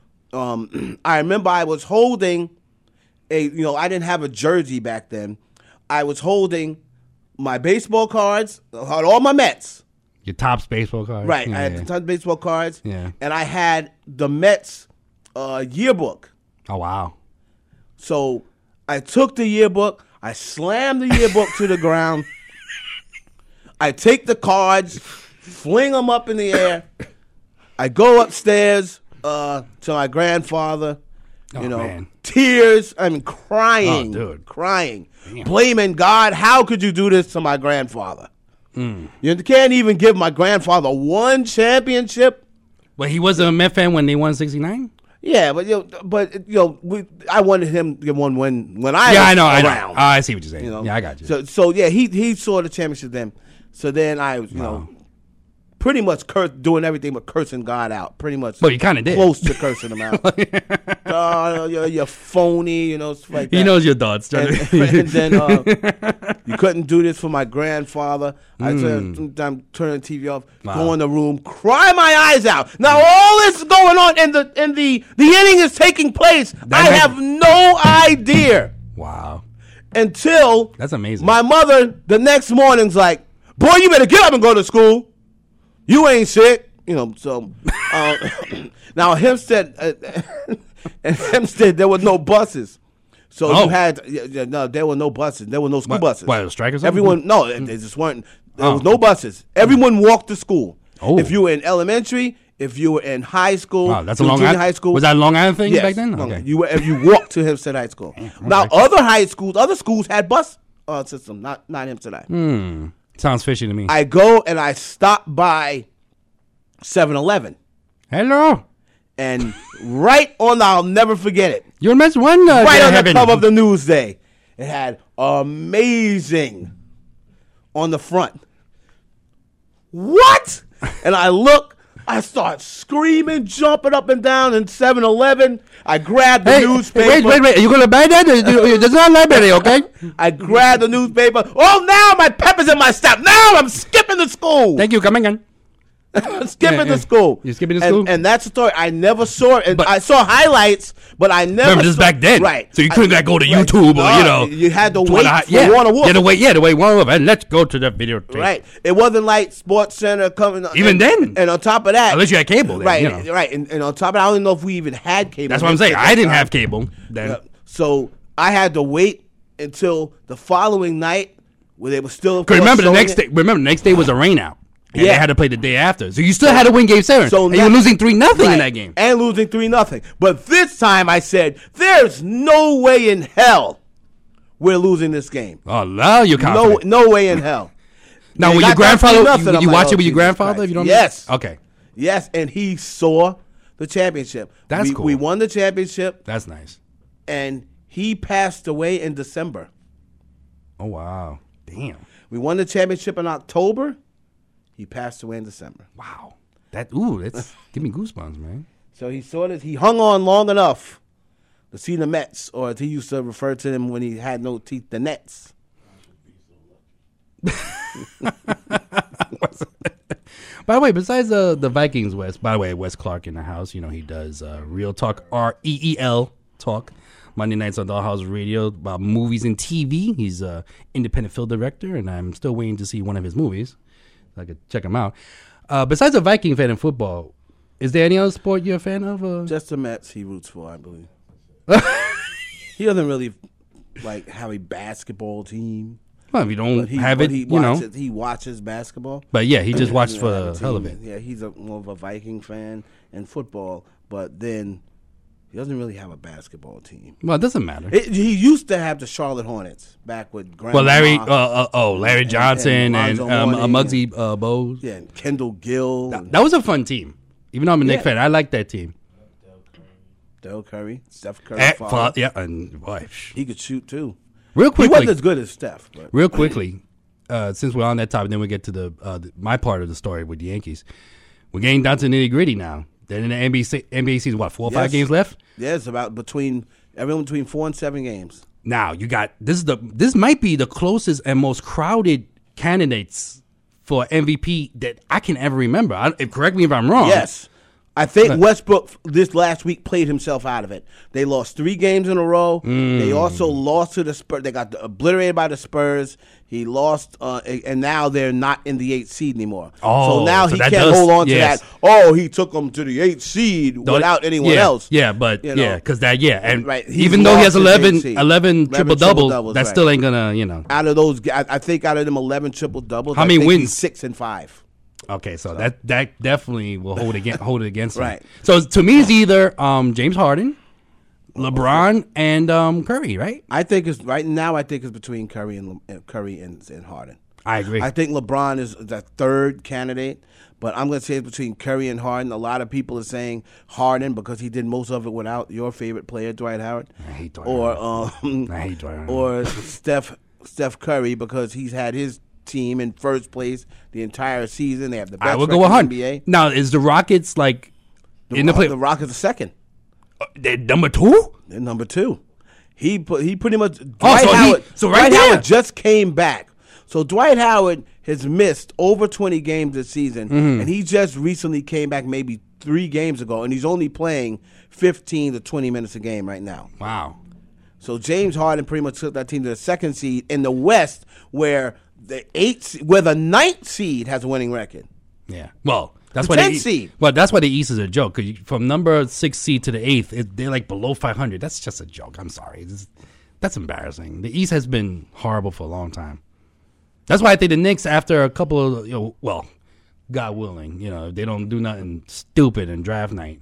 Um, I remember I was holding a. You know, I didn't have a jersey back then. I was holding my baseball cards. I had all my Mets. Your Topps baseball card. Right. Yeah. I had the ton of baseball cards. Yeah. And I had the Mets uh, yearbook. Oh wow. So I took the yearbook. I slammed the yearbook to the ground. I take the cards, fling them up in the air. I go upstairs uh, to my grandfather. You Oh, know, man. tears. I mean, crying, Oh, dude. crying, Damn. blaming God. How could you do this to my grandfather? Mm. You can't even give my grandfather one championship. Well, he was a Met fan when they won sixty-nine. Yeah, but you know, but you know, we, I wanted him to get one when when I yeah, was I know, I around. know. Oh, I see what you're saying. You know? Yeah, I got you. So, so yeah, he he saw the championship then. So then I was, you Wow. know, pretty much curse, doing everything but cursing God out. Pretty much. Well, you kinda did. Close to cursing him out. Oh, you're, you're phony, you know, stuff like that. He knows your thoughts. And, and then uh, you couldn't do this for my grandfather. I Mm. sometimes turn the T V off, Wow. go in the room, cry my eyes out. Now all this is going on, and the and the the inning is taking place. That I makes- have no idea Wow. until That's amazing. my mother the next morning's like, "Boy, you better get up and go to school. You ain't sick." You know, so uh, now Hempstead, uh, in Hempstead, there were no buses. So Oh. you had yeah, yeah, no, there were no buses. There were no school What- buses. what, a strike or something? Everyone, no, they just weren't. There Oh. was no buses. Everyone walked to school. Oh. If you were in elementary, if you were in high school, Wow, that's a you were long junior Island high school. Was that a Long Island thing Yes, back then? Long- Okay. You were, if you walked to Hempstead High School. Now okay. other high schools, other schools had bus uh, system, not not Hempstead High. Hmm. Sounds fishy to me. I go and I stop by seven eleven. Hello. And right on the, I'll never forget it, You're Mets one. Uh, right on the heaven. cover of the Newsday, it had amazing on the front. What? And I look, I start screaming, jumping up and down in seven eleven. I grab the Hey, newspaper. wait, wait, wait. Are you going to buy that? It's not library, okay? I grab the newspaper. Oh, now my pepper's in my step. Now I'm skipping to school. Thank you. Come again. skipping Yeah, to yeah. school. You're skipping to And- school? And that's the story. I never saw it. And But- I saw highlights, but I never Remember, this is saw, back then. Right. So you couldn't I- like, go to right. YouTube or, No, you know. You had to to wait wanna- for yeah. Warner Wolf. You had to wait, yeah, to wait Warner Wolf. And let's go to the videotape. Right. It wasn't like Sports Center coming. Even and, then. And on top of that. Unless you had cable then, Right. you know. Right. And, and on top of that, I don't even know if we even had cable. That's what I'm saying. I didn't have cable then. Yeah. So I had to wait until the following night where they were still. of Because course, remember, the showing next it. day, remember, the next day was a rain out. And Yeah. they had to play the day after. So you still had to win game seven. So and now- you were losing three nothing in Right. that game. And losing three nothing. But this time I said, there's no way in hell we're losing this game. Oh, now you're No, confident. no way in hell. Now, They with your got that grandfather, three nothing. you, I'm you like, watch oh, it with your Jesus grandfather? Christ. If you don't Yes. Okay. Yes, and he saw the championship. That's we, cool. We won the championship, That's nice. and he passed away in December. Oh, wow. Damn. We won the championship in October. He passed away in December. Wow. That, ooh, that's, give me goosebumps, man. So he saw this. He hung on long enough to see the Mets, or as he used to refer to them when he had no teeth, the Nets. By the way, besides uh, the Vikings, Wes, by the way, Wes Clark in the house, you know, he does uh, Real Talk, R E E L Talk, Monday nights on Dollhouse Radio about movies and T V. He's an independent film director, and I'm still waiting to see one of his movies. So I could check him out. Uh, besides a Viking fan in football, is there any other sport you're a fan of? Uh? Just the Mets he roots for, I believe. He doesn't really like have a basketball team. Well, if you don't But he, have but it, he you know. watches, he watches basketball. But yeah, he just watched He for doesn't have the a hell of team. it. Yeah, he's a, more of a Viking fan in football, but then he doesn't really have a basketball team. Well, it doesn't matter. It, he used to have the Charlotte Hornets back with Grandma. Well, Larry, uh, uh, oh, Larry and- Johnson and, and Lonzo um, uh, Mourning Muggsy uh, Bowes. yeah, and Kendall Gill, and That was a fun team. Even though I'm a Knicks Yeah. fan, I like that team. Del Curry, Steph Curry. Eh, father. fa- yeah, and boy, sh- He could shoot too. real He wasn't quickly, as good as Steph, but real quickly, uh, since we're on that topic, then we get to the, uh, the my part of the story with the Yankees. We're getting down to nitty gritty now. Then in the N B A, N B A season, what four or five Yes. games left? yeah, it's about between everyone between four and seven games. Now you got this is the this might be the closest and most crowded candidates for M V P that I can ever remember. I, if, correct me if I'm wrong. Yes. I think Westbrook this last week played himself out of it. They lost three games in a row. Mm. They also lost to the Spurs. They got obliterated by the Spurs. He lost, uh, and now they're not in the eighth seed anymore. Oh, so now so he that can't does- hold on yes. to that. Oh, he took them to the eighth seed Don't- without anyone yeah, else. Yeah, but You know. yeah, because that yeah, and Right, he's even though he has lost his eleven, eighth seed. eleven eleven triple doubles, triple-doubles, that right. still ain't gonna you know. Out of those, I, I think out of them eleven triple doubles, How I many think wins? He's six and five. Okay, so, that that definitely will hold against hold it against him. Right. So to me, it's either um, James Harden, LeBron, and um, Curry, right? I think it's right now. I think it's between Curry and uh, Curry and, and Harden. I agree. I think LeBron is the third candidate, but I'm going to say it's between Curry and Harden. A lot of people are saying Harden because he did most of it without your favorite player, Dwight Howard. I hate Dwight or, Howard. Um, I hate Dwight Howard. Or Steph Steph Curry because he's had his team in first place the entire season. They have the best I will record go with in the Harden. N B A. Now, is the Rockets like The, in the play? the Rockets are second. Uh, they're number two? They're number two. He put, he pretty much Dwight Oh, so he- Howard. so right Dwight there. Howard just came back. So Dwight Howard has missed over twenty games this season, Mm-hmm. and he just recently came back maybe three games ago, and he's only playing fifteen to twenty minutes a game right now. Wow. So James Harden pretty much took that team to the second seed in the West, where the eighth, where the ninth seed has a winning record. Yeah. Well, that's The why the tenth E- seed. Well, that's why the East is a joke. Because from number six seed to the eighth, it, they're like below five hundred. That's just a joke. I'm sorry. This, that's embarrassing. The East has been horrible for a long time. That's why I think the Knicks, after a couple of, you know, well, God willing, you know, if they don't do nothing stupid in draft night,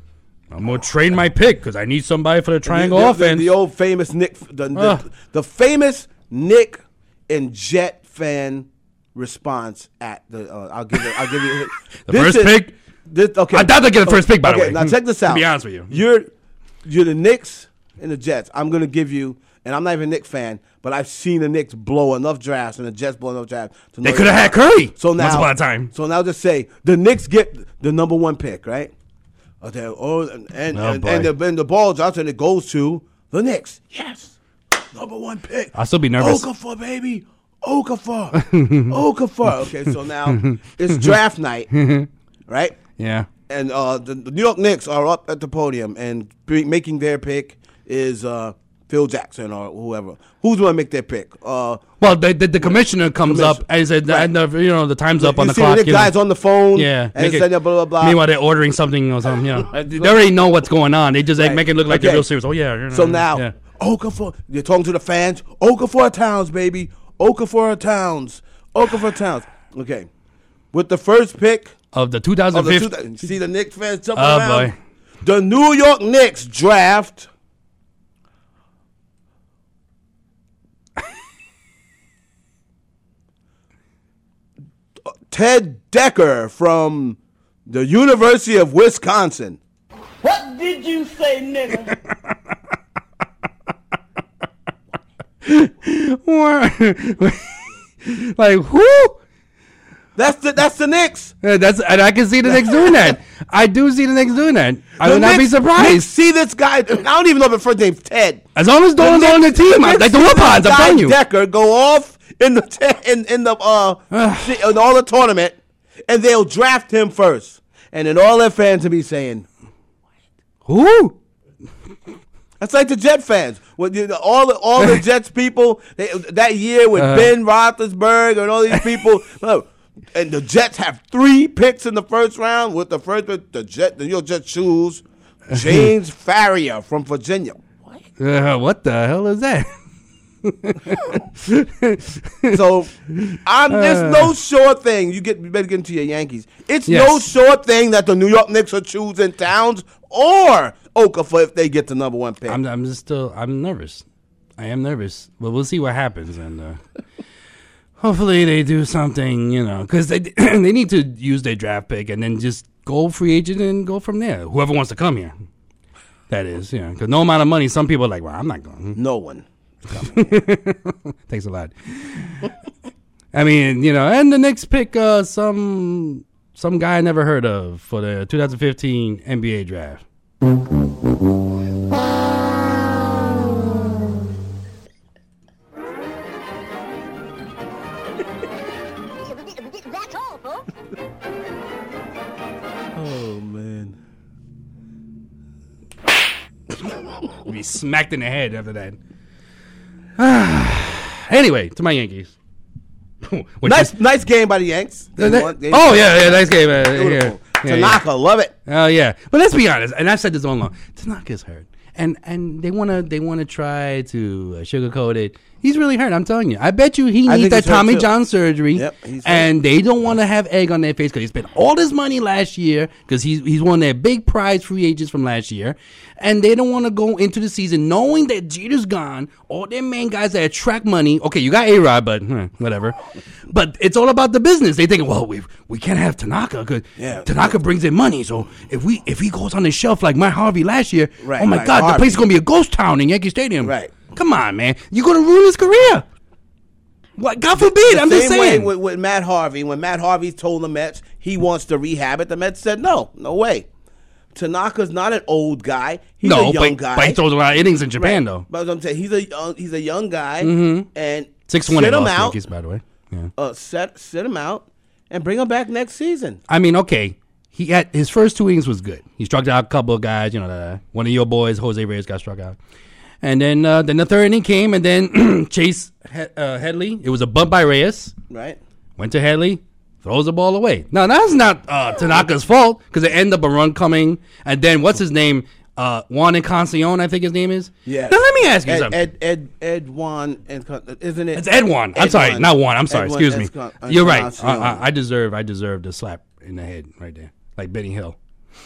I'm gonna trade my pick because I need somebody for the triangle the, the- offense. The, old famous Nick, the, the, Ugh. the famous Nick and Jet fan response at the. Uh, I'll give it. I'll give you The first pick? This, okay, I thought they'd get the first pick, by the okay, way. now check this To out. be honest with you. you're you're the Knicks and the Jets. I'm gonna give you, and I'm not even a Knicks fan, but I've seen the Knicks blow enough drafts and the Jets blow enough drafts. To They know could have you're had right. Curry So now, once upon a time. So now just say the Knicks get the number one pick, right? Okay, oh, and and, Oh, and, boy. and, the, and the ball drops and it goes to the Knicks. Yes, number one pick. I'll still be nervous. Okafor, baby. Okafor. Okafor. Okay, so now it's draft night, right? Yeah. And uh, the, the New York Knicks are up at the podium, and be, making their pick is uh, Phil Jackson or whoever. Who's going to make their pick? Uh, Well, the, the, the commissioner comes Commissioner. up and said, Right. and the, you know, the time's up on you the see clock. the Knicks you know. guys on the phone. Yeah, and make it- said blah blah blah. Meanwhile, they're ordering something or something. You know, they already know what's going on. They just like, Right. make it look like Okay. they're real serious. Oh yeah. you know, So now, yeah. Okafor, you're talking to the fans. Okafor Towns, baby. Okafor Towns. Okafor Towns. Okay. With the first pick of the of the two, two thousand fifteen. see the Knicks fans jumping Oh, around. boy. The New York Knicks draft Ted Decker from the University of Wisconsin. What did you say, nigga? Like whoo. That's the that's the Knicks. Yeah, that's and I can see the Knicks doing that. I do see the Knicks doing that. I The would not be Knicks- surprised. Knicks see this guy. I don't even know if his first name's Ted. As long as Dolan's on the Knicks- team, Knicks like the see Whoopons, this I'm guy telling you. Decker go off in the te- in in the uh see- in all the tournament, and they'll draft him first, and then all their fans will be saying, Who? that's like the Jet fans. When you know, all the all the Jets people they, that year with Uh-huh. Ben Roethlisberger and all these people, look, and the Jets have three picks in the first round. With the first pick, the Jet, the New York Jets choose James Farrier from Virginia. Uh, what the hell is that? So I'm there's no sure thing. You get you better get into your Yankees. It's no Yes. sure thing that the New York Knicks are choosing Towns or Okafor if they get the number one pick. I'm, I'm just still, I'm nervous. I am nervous, but we'll see what happens, and uh, hopefully they do something, you know, because they they need to use their draft pick and then just go free agent and go from there. Whoever wants to come here, that is, yeah, because no amount of money. Some people are like, well, I'm not going. no one. Thanks a lot. I mean, you know, and the next pick, uh, some some guy I never heard of for the two thousand fifteen N B A draft. That's all, folks. Oh man. Be smacked in the head after that. Anyway, to my Yankees. Which Nice is- nice game by the Yanks. Uh, They that- won- they- oh yeah, yeah, nice game. Uh, Beautiful. yeah, yeah, Tanaka, love it. yeah. Oh yeah, but let's be honest, and I've said this all along. Tanaka's hurt, and and they wanna they wanna try to uh, sugarcoat it. He's really hurt. I'm telling you. I bet you he I needs think that he's hurt, Tommy too. John surgery. Yep, he's hurt. And they don't want to have egg on their face because he spent all this money last year because he's he's one of their big prize free agents from last year, and they don't want to go into the season knowing that Jeter's gone. All their main guys that attract money. Okay, you got A-Rod, but hmm, whatever. But it's all about the business. They think, well, we we can't have Tanaka because Yeah. Tanaka brings in money. So if we if he goes on the shelf like Mike Harvey last year, Right, oh my Mike God, the Harvey. place is gonna be a ghost town in Yankee Stadium. Right. Come on, man. You're going to ruin his career. What? God forbid. The I'm just same way saying. with, with Matt Harvey. When Matt Harvey told the Mets he wants to rehab it, the Mets said, no, no way. Tanaka's not an old guy. He's no, a young but, guy. but he throws a lot of innings in Japan, Right. though. But I'm saying he's a young, he's a young guy, Mhm. and six one sit in him Los out, Yankees, by the way. Yeah. uh, set sit him out, and bring him back next season. I mean, okay. He had his first two innings was good. He struck out a couple of guys. You know, uh, one of your boys, Jose Reyes, got struck out. And then uh, then the third inning came, and then Chase he- uh, Headley. It was a bunt by Reyes. Right? Went to Headley, throws the ball away. Now that's not uh, Tanaka's fault because it ended up a run coming. And then what's his name? Uh, Juan Encarnacion, I think his name is. Yeah. Now let me ask you Ed, something. Ed Ed Ed Juan, and isn't it? It's Ed Juan. I'm Ed sorry, Juan. not Juan. I'm sorry. Ed Juan Excuse me. Esca- You're right. Encarnacion. I, I, I deserve. I deserve the slap in the head right there, like Benny Hill.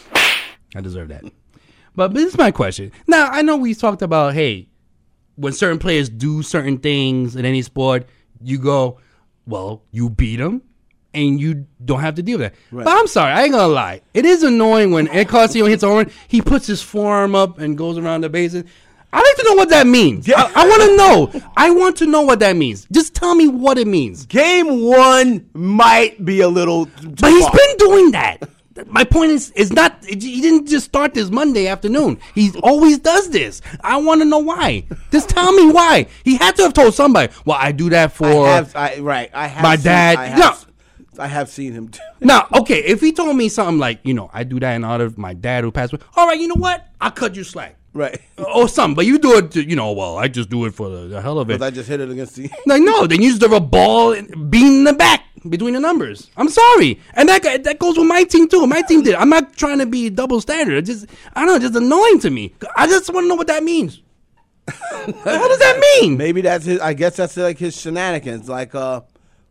I deserve that. But, but this is my question. Now I know we talked about hey, when certain players do certain things in any sport, you go, well, you beat them. And you don't have to deal with that. Right. But I'm sorry, I ain't gonna lie. It is annoying when Ed Carcio hits a home run. He puts his forearm up and goes around the bases. I like to know what that means. I, I want to know. I want to know what that means. Just tell me what it means. Game one might be a little, But he's been doing that. My point is, is not he didn't just start this Monday afternoon. He always does this. I want to know why. Just tell me why. He had to have told somebody. Well, I do that for I have, I, right. I have my seen, dad. I have, No. I have seen him do it. Now, okay, if he told me something like, you know, I do that in honor of my dad who passed away. All right, you know what? I'll cut you slack. Right. Or something. But you do it, to, you know, well, I just do it for the, the hell of it. Because I just hit it against the. Like, no, then you just have a ball and beat in the back between the numbers. I'm sorry. And that guy- that goes with my team, too. My team did. I'm not trying to be double standard. It just, I don't know, it's just annoying to me. I just want to know what that means. What does that mean? Maybe that's his. I guess that's like his shenanigans. Like, uh.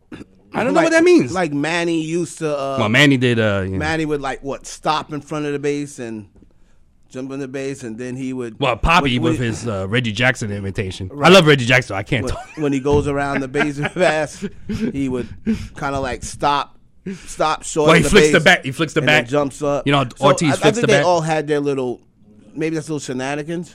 I don't know like, what that means. Like Manny used to. Uh, Well, Manny did, uh, you know. Manny would like what stop in front of the base and jump on the base, and then he would. Well, Poppy when- with when- his uh, Reggie Jackson invitation. I love Reggie Jackson. I can't when, talk. when he goes around the base fast, he would kind of like stop, stop short. Well, of he the flicks base the bat. He flicks the and bat. then jumps up. You know, So Ortiz I, I flicks think the they bat. all had their little, maybe that's little shenanigans.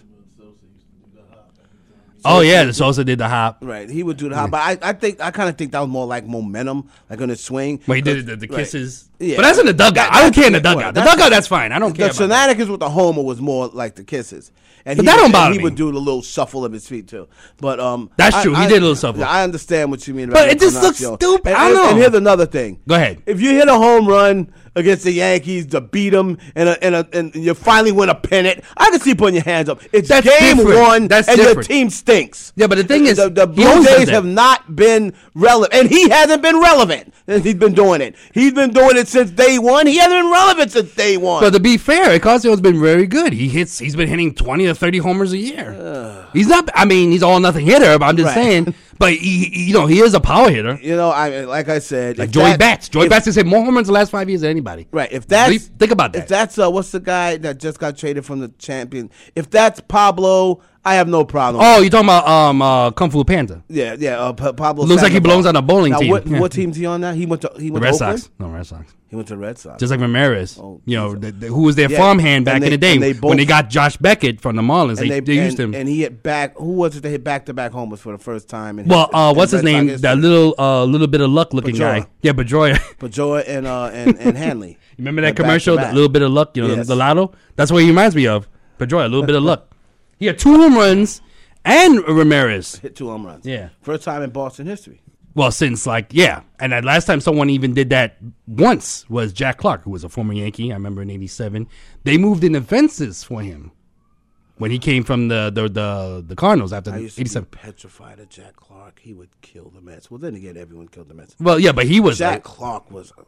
Oh, yeah, the Sosa did the hop. Right, he would do the hop, but I, I think I kind of think that was more like momentum, like on the swing. Well, he did the, the Right. kisses. Yeah. But that's in the dugout. That- I don't that's- care in the well, dugout. The that's- dugout, that's fine. I don't care The about that. shenanigans with the homer was more like the kisses, and But he that would, don't and bother he me. would do the little shuffle of his feet too. But um, That's I- true. He I- did a little shuffle. I understand what you mean. But about it just looks Encarnacion. stupid. And, I and- don't know. And here's another thing. Go ahead. If you hit a home run against the Yankees to beat them, and a, and, a, and you finally win a pennant, I can see putting your hands up. It's That's game different. one, That's and different. your team stinks. Yeah, but the thing is, the, the he Blue always does Jays that. have not been relevant, and he hasn't been relevant. And he's been doing it. He's been doing it since day one. He hasn't been relevant since day one. But to be fair, Ocasio's been very good. He hits. He's been hitting twenty to thirty homers a year. He's not. I mean, he's all nothing hitter. But I'm just Right. saying. But he, he- you know, he is a power hitter. You know, I like I said, Like if Joey that- Bats. Joey if- Bats has hit more home runs the last five years than anybody. Right. If that's Think- think about that. If that's uh, what's the guy that just got traded from the champion? If that's Pablo, I have no problem. Oh, you're talking about um uh, Kung Fu Panda, yeah, yeah. Uh, Pa- Pablo Looks like he Sandoval. belongs on a bowling Now, team. What, Yeah. what team's he on now? He went to he the went Red to Oakland? Sox. No, Red Sox. He went to Red Sox. Just like Ramirez, Oh, you know, Jesus. the, the, who was their Yeah, farmhand back and in they- the day and they when both- they got Josh Beckett from the Marlins. and They, they, they used and, him. and he hit back. Who was it that hit back to back homers for the first time? In Well, his, uh, in what's his Red Sox name? history? That little, uh, little bit of luck looking Pedroia. guy. Yeah, Pedroia. Pedroia and uh and, and Hanley. Remember that Went back to commercial? back. That little bit of luck. You know, Yes. the, the lotto. That's what he reminds me of. Pedroia, a little bit of luck. He had two home runs and Ramirez. Hit two home runs. Yeah. First time in Boston history. Well, since like yeah, and that last time someone even did that once was Jack Clark, who was a former Yankee. I remember in eighty-seven, they moved in the fences for him when he came from the the the, the Cardinals after I the used to eighty-seven. be petrified of Jack Clark. He would kill the Mets. Well, then again, everyone killed the Mets. Well, yeah, but he was Jack like, Clark was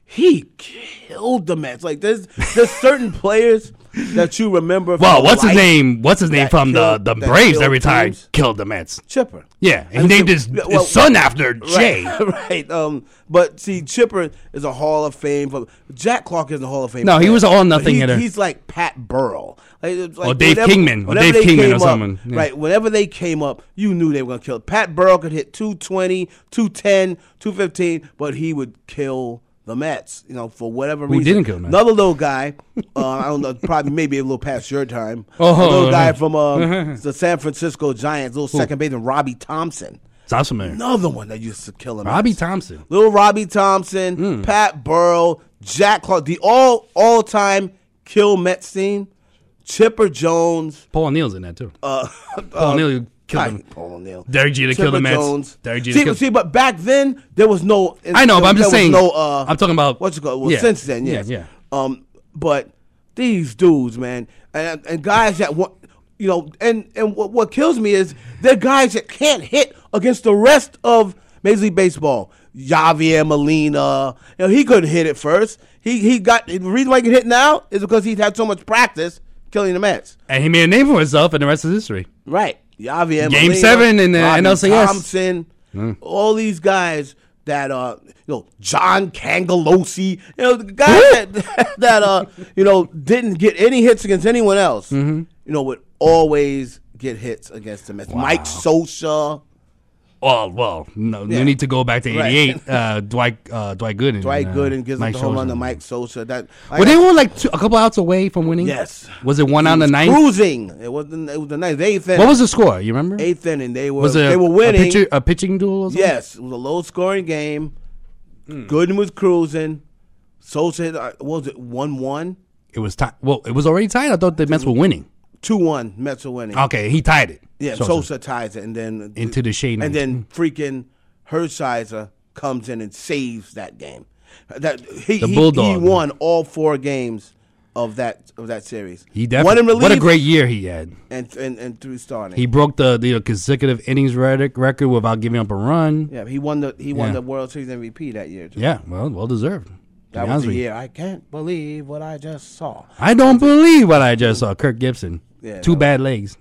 he killed the Mets. Like there's there's certain players that you remember. From Well, what's his life name? What's his name that from killed- the the that Braves killed that retired? teams? Killed the Mets. Chipper. Yeah, and he And named Chip- his, his well, son after Jay. Right, right. Um, but see, Chipper is a Hall of Fame. For, Jack Clark is a Hall of Fame. No, he player, was an all-nothing but he- hitter. He's like Pat Burrell. Like, it's like Or Dave whenever- Kingman, or whenever Dave they Kingman came or up, someone, yeah. Right. Whenever they came up, you knew they were going to kill it. Pat Burrell could hit two twenty, two ten, two fifteen, but he would kill the Mets, you know, for whatever Who reason. didn't kill the Mets? Another little guy, uh, I don't know, probably maybe a little past your time. Oh, a little oh, guy oh. from uh, the San Francisco Giants, little second baseman, Robbie Thompson. Sounds familiar. Another one that used to kill him. Robbie Thompson. Little Robbie Thompson, Hmm. Pat Burrell, Jack Clark, the all all time kill Mets team. Chipper Jones, Paul O'Neill's in that too. uh, Paul uh, O'Neal killed I- him. Paul O'Neal, Derek Jeter killed the Chipper Mets. Jones. Derek Jeter see, killed- see, but back then there was no. I know, but I'm just there was saying. No, uh, I'm talking about what's it called? Well, yeah. since then, Yeah, yes. yeah. Um, but these dudes, man, and, and guys that want, you know, and and what, what kills me is they're guys that can't hit against the rest of Major League Baseball. Javier Molina, you know, he couldn't hit it first. He he got the reason why he can hit now is because he's had so much practice killing the Mets. And he made a name for himself, and the rest is history. Right. Javier Game Molina, seven in the Robbie N L C S. Thompson, all these guys that uh you know, John Cangalosi, you know, the guys that that uh you know didn't get any hits against anyone else, Mm-hmm. you know, would always get hits against the Mets. Mike Sosa, Well, well, no, Yeah. no need to go back to Right. eighty-eight. uh, Dwight, uh, Dwight Gooden. Dwight uh, Gooden gives Mike up the home Scherzer. run to Mike Sosa. That Well, they were like two, a couple outs away from winning. Yes. Was it one on the was ninth? cruising. It wasn't. It was the ninth. Eighth inning. What was the score? You remember? eighth inning? They were. Was it they a, were winning. A, pitcher, a pitching duel? Or something? Yes, it was a low scoring game. Hmm. Gooden was cruising. Sosa hit, uh, what was it, one one? It was tied. Well, it was already tied. I thought the Mets were winning. two one, Mets are winning. Okay, he tied it. Yeah, Sosa. Sosa ties it, and then Into the shade. and then freaking Hershiser comes in and saves that game. That he The he, Bulldog. he won all four games of that of that series. He won definitely. in relief What a great year he had. and and, and through starting. He broke the the consecutive innings record record without giving up a run. yeah, he won the he won Yeah. the World Series M V P that year too. Yeah, well, well deserved. To that be was honest the with you. year. I can't believe what I just saw. I don't believe what I just saw. Kirk Gibson. Yeah, Two that bad legs.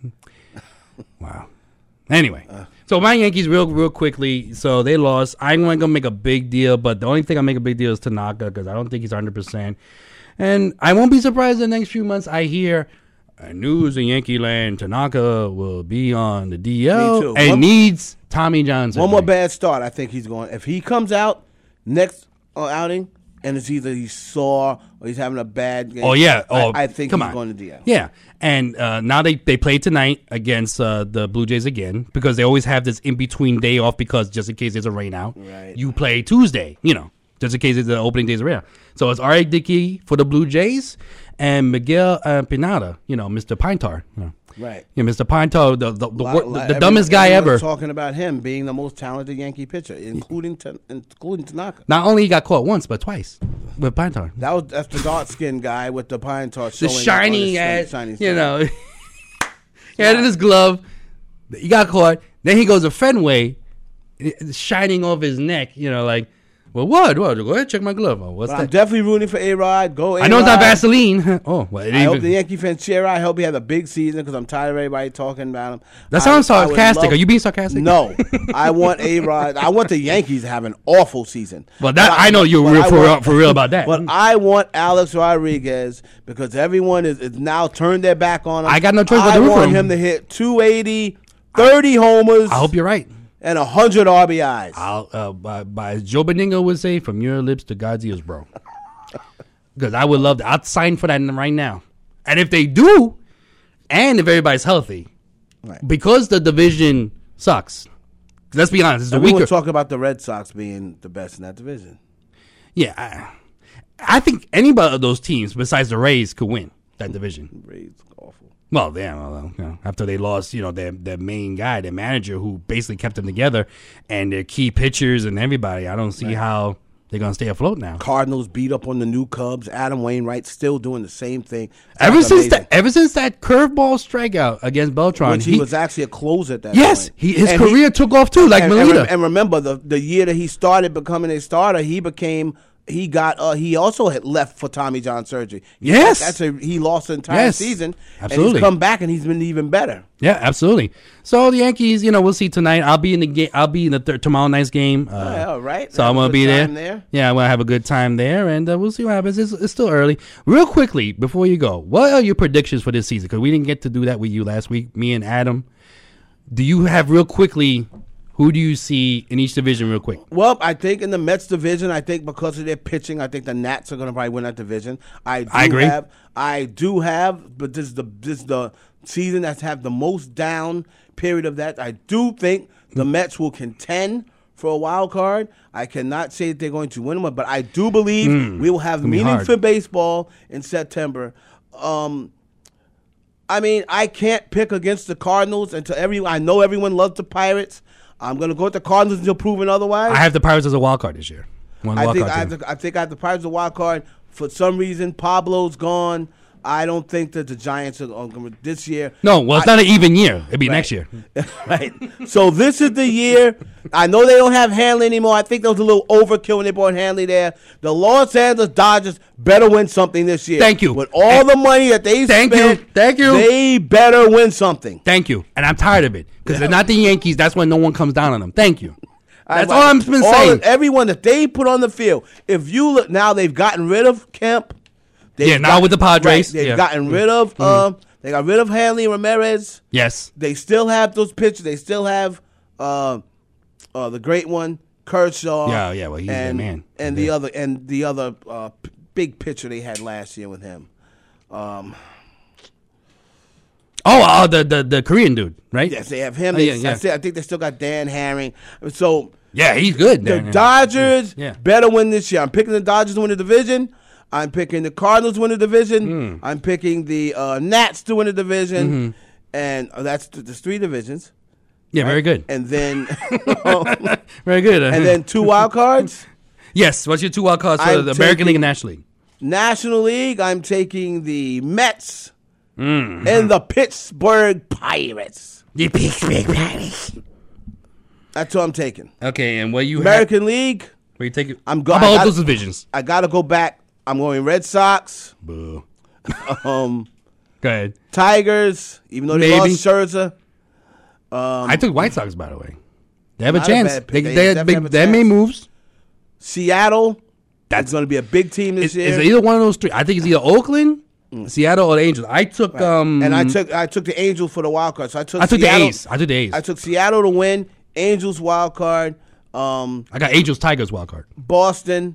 Wow. Anyway, so my Yankees real real quickly. So they lost. I'm not gonna make a big deal, but the only thing I make a big deal is Tanaka because I don't think he's one hundred percent. And I won't be surprised in the next few months I hear uh, news in Yankee land. Tanaka will be on the D L Me too. and One- needs Tommy John surgery. One more bad start. I think he's going. If he comes out next uh, outing and it's either he's sore or he's having a bad game. Oh yeah. Oh, I, I think come he's on. going to D L. Yeah, and uh, now they they play tonight against uh, the Blue Jays again because they always have this in between day off because just in case there's a rain out, Right. you play Tuesday. You know, just in case it's the opening days of rain. So it's R A. Dickey for the Blue Jays and Miguel uh, Pineda. You know, Mister Pine Tar. You know. Right. Yeah, Mister Pine Tar, the the, the, Lot- wor- lot- the every- dumbest guy everyone's ever. Talking about him being the most talented Yankee pitcher, including Tan- including Tanaka. Not only he got caught once, but twice with Pine Tar. That was that's the dark skinned guy with the pine tar. The showing up on shiny his ass, shiny you side. know. He had in his glove. He got caught. Then he goes to Fenway, it's shining off his neck. You know, like, well, what? What? Go ahead, check my glove. Oh, what's But I'm that? definitely rooting for A Rod. Go A Rod. I know it's not Vaseline. oh, well, it I hope even, the Yankee fans cheer out. I hope he has a big season because I'm tired of everybody talking about him. that sounds I- I would sarcastic. love- Are you being sarcastic? No, I want A Rod. I want the Yankees to have an awful season. Well, that But I know you're but real I for, want- real, for real about that. But I want Alex Rodriguez because everyone is, is now turned their back on him. I got no choice but I to root for want him. him to hit two eighty, thirty homers, I hope you're right. and one hundred R B Is. I'll, uh, by, by as Joe Beningo would say, from your lips to God's ears, bro. Because I would love to. I'd sign for that right now. And if they do, and if everybody's healthy, Right. because the division sucks. Let's be honest, it's the And we weaker. were talking about the Red Sox being the best in that division. yeah, I, I think anybody of those teams besides the Rays could win that division. Rays awful. Well, yeah, well, you know, after they lost, you know, their their main guy, their manager, who basically kept them together, and their key pitchers and everybody. I don't see how they're gonna stay afloat now. Cardinals beat up on the new Cubs. Adam Wainwright still doing the same thing. Ever That's since amazing. that, ever since that curveball strikeout against Beltran, Which he, was actually a closer at that yes, point. he, his And career took off too, like and, and, Melita. rem- and remember, the, the year that he started becoming a starter, he became he got. Uh, he also had left for Tommy John surgery. Yes, that's a he lost the entire yes. season. Absolutely, and he's come back and he's been even better. Yeah, absolutely. So the Yankees, you know, we'll see tonight. I'll be in the game. I'll be in the thir- tomorrow night's game. Uh, Oh, yeah, all right. So Have I'm a gonna good be there. time there. Yeah, I'm gonna have a good time there, and uh, we'll see what happens. It's, it's still early. Real quickly before you go, what are your predictions for this season? Because we didn't get to do that with you last week. Me and Adam. Do you have real quickly? Who do you see in each division, real quick? Well, I think in the Mets division, I think because of their pitching, I think the Nats are going to probably win that division. I do I agree. Have, I do have, but this is the this is the season that's have the most down period of that. I do think the Mets will contend for a wild card. I cannot say that they're going to win one, but I do believe Mm. we will have It's gonna be meaningful hard. baseball in September. Um, I mean, I can't pick against the Cardinals until every. I know everyone loves the Pirates. I'm going to go with the Cardinals until proven otherwise. I have the Pirates as a wild card this year. One I wild think card I, have team. the, I think I have the Pirates a wild card. For some reason, Pablo's gone. I don't think that the Giants are going to this year. No, well, it's I- not an even year. It'll be Right. next year. right. So this is the year. I know they don't have Hanley anymore. I think there was a little overkill when they brought Hanley there. The Los Angeles Dodgers better win something this year. Thank you. With all the money that they Thank spent, you. Thank you. they better win something. Thank you. And I'm tired of it because they're not the Yankees. That's when no one comes down on them. Thank you. That's I- all I've been all saying. of- everyone that they put on the field. If you look now, they've gotten rid of Kemp. They've Yeah, now with the Padres, right, they've yeah. gotten rid of. Um, they got rid of Hanley Ramirez. Yes. They still have those pitchers. They still have uh, uh, the great one Kershaw. Yeah, yeah, well, he's their and, man. And Yeah. the other and the other uh, p- big pitcher they had last year with him. Um, Oh, uh, the, the the Korean dude, right? yes, they have him. Oh, They, yeah, yeah. I, say- I think they still got Dan Herring. So Yeah, he's good. the there, yeah. Dodgers Yeah. better win this year. I'm picking the Dodgers to win the division. I'm picking the Cardinals to win the division. Mm. I'm picking the uh, Nats to win the division. Mm-hmm. And uh, that's th- there's three divisions. Yeah, very good. And then Very good. and then two wild cards. yes. What's your two wild cards for I'm the American taking- League and National League? National League, I'm taking the Mets Mm. and the Pittsburgh Pirates. The Pittsburgh Pirates. That's what I'm taking. Okay, and what you American League, have? Where you take it? I'm go- How I about all got- those divisions? I got to go back. I'm going Red Sox, Boo. um, Go ahead. Tigers, even though they Maybe. lost Scherzer. I took White Sox, by the way. They have a Not a chance. bad They pick. they, They they, definitely have a they made chance. moves. Seattle, That's that's going to be a big team this It's, year. it's either one of those three. I think it's either Oakland, Seattle, or the Angels. I took um and I took I took the Angels for the wild card. So I took I took Seattle, the A's. I took the A's. I took Seattle to win. Angels wild card. Um, I got Angels Tigers wild card. Boston.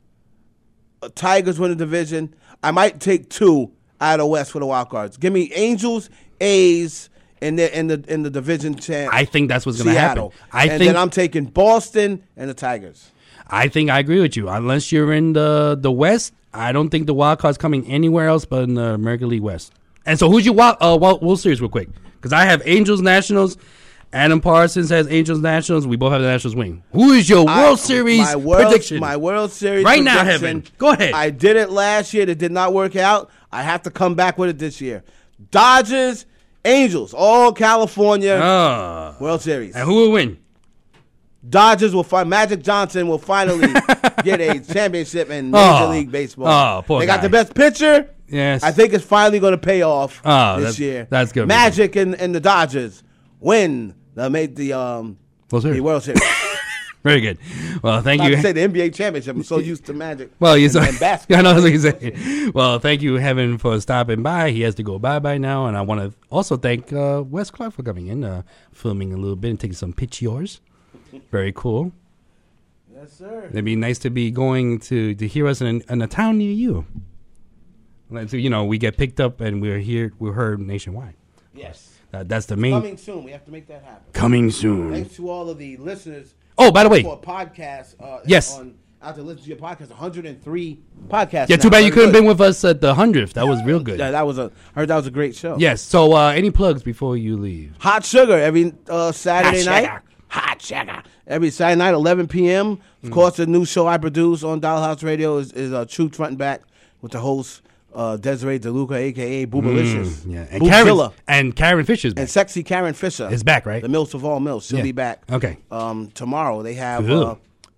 uh, Tigers win the division. I might take two out of the West for the wild cards. Give me Angels, A's, and the in the in the division champ. I think that's what's going to happen. Seattle. I and think then I'm taking Boston and the Tigers. I think I agree with you. Unless you're in the the West, I don't think the wild card's coming anywhere else but in the American League West. And so who's your wild uh World, World Series real quick? Because I have Angels Nationals. Adam Parsons has Angels Nationals. We both have the Nationals win. Who is your World I- Series my world, prediction? My World Series Right now, prediction, Heaven. Go ahead. I did it last year. It did not work out. I have to come back with it this year. Dodgers, Angels, all California Uh, World Series. and who will win? Dodgers will find Magic Johnson will finally get a championship in Major Oh. League Baseball. Oh, poor they guy. got the best pitcher. Yes. I think it's finally going to pay off Oh, this that's- year. that's good. Magic and, and the Dodgers win. They made the um World Series. the World Series. Very good. Well, thank Not you. to say the N B A championship. I'm so used to Magic. Well, you and, saw, and basketball. I know what you're saying. Well, thank you, Heaven, for stopping by. He has to go bye bye now, and I want to also thank uh, Wes Clark for coming in, uh, filming a little bit and taking some pictures. Very cool. Yes, sir. It'd be nice to be going to to hear us in, in a town near you. Like, so, you know, we get picked up and we're here. We're heard nationwide. Yes. That, that's the main Coming soon. We have to make that happen. coming soon. Thanks to all of the listeners. Oh, by the way, For a podcast. Uh, Yes. On, out to listen to your podcast. one hundred three podcasts. yeah. Too now. bad you Very couldn't good. been with us at the hundredth. That was real good. Yeah, that was a. I heard that was a great show. Yes. So, uh, any plugs before you leave? Hot Sugar every uh, Saturday Hot night. Sugar. Hot Sugar every Saturday night, eleven p.m. Of Mm. course, the new show I produce on Dial House Radio is, is uh, Truth Front and Back with the host uh, Desiree DeLuca, aka Boobalicious. Mm, yeah. And Karen Boobzilla. and Karen Fisher's back. And sexy Karen Fisher Is back, right? The Mills of all mills. She'll Yeah. be back. Okay. Um, tomorrow they have Cool. uh,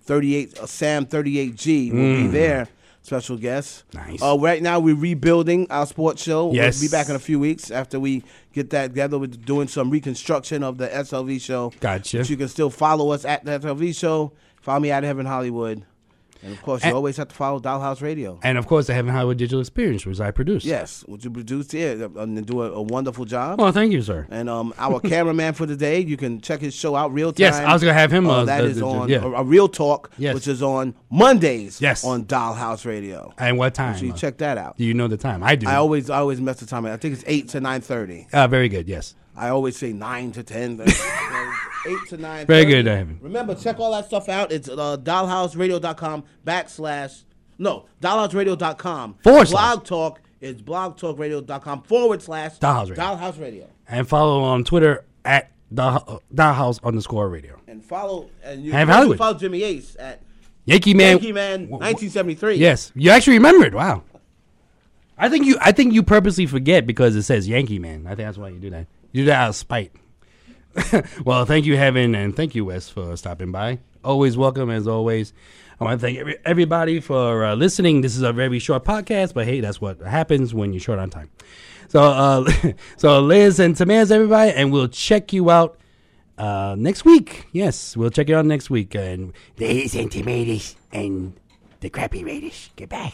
thirty-eight uh, Sam thirty-eight G will be there. Special guest. Nice. Uh, right now, we're rebuilding our sports show. Yes. We'll be back in a few weeks after we get that together. We're doing some reconstruction of the S L V show. Gotcha. But you can still follow us at the S L V show. Follow me at Heaven Hollywood. And, of course, you And- always have to follow Dollhouse Radio. And of course, the Heaven Hollywood Digital Experience, which I produce. Yes, which you produced here and do a, a wonderful job. Well, thank you, sir. And um, our cameraman for today, you can check his show out real time. Yes, I was gonna have him. Uh, Uh, that the- is the- on yeah. a, a Real Talk, Yes. which is on Mondays. Yes. on Dollhouse Radio. And what time? So you check that out. Do you know the time? I do. I always, I always mess the time. I think it's eight to nine thirty. uh, very good. Yes. I always say nine to ten. Eight to nine. Very good, Evan. Remember, check all that stuff out. It's uh, dollhouseradio.com backslash no dollhouseradio.com Forward slash. blog talk. It's blogtalkradio.com forward slash Dollhouse Radio. Dollhouse Radio. And follow on Twitter at Doll- Dollhouse underscore radio. And follow and you Have can Hollywood. follow Jimmy Ace at Yankee Man. Yankee Man nineteen seventy-three. Yes, you actually remembered. Wow. I think you. I think you purposely forget because it says Yankee Man. I think that's why you do that. You do that out of spite. Well, thank you, Heaven, and thank you, Wes, for stopping by. Always welcome, as always. I want to thank every, everybody for uh, listening. This is a very short podcast, but hey, that's what happens when you're short on time. So, uh, so Liz and Tamaz, everybody, and we'll check you out uh, next week. Yes, we'll check you out next week. And ladies and tomatoes and the crappy Raiders. Goodbye.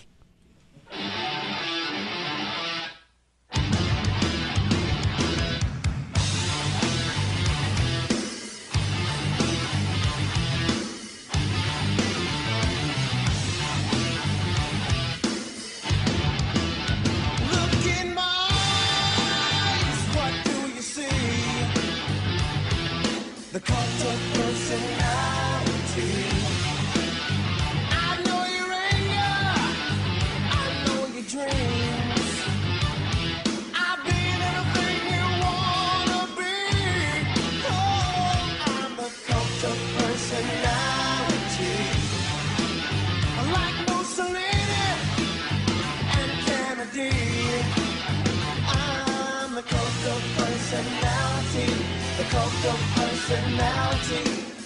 Look in my eyes, what do you see? The cult of personality. I know your anger, I know your dreams. I've been anything you wanna be. Oh, I'm the cult of personality. Like Mussolini and Kennedy, I'm the cult of personality, the cult of personality.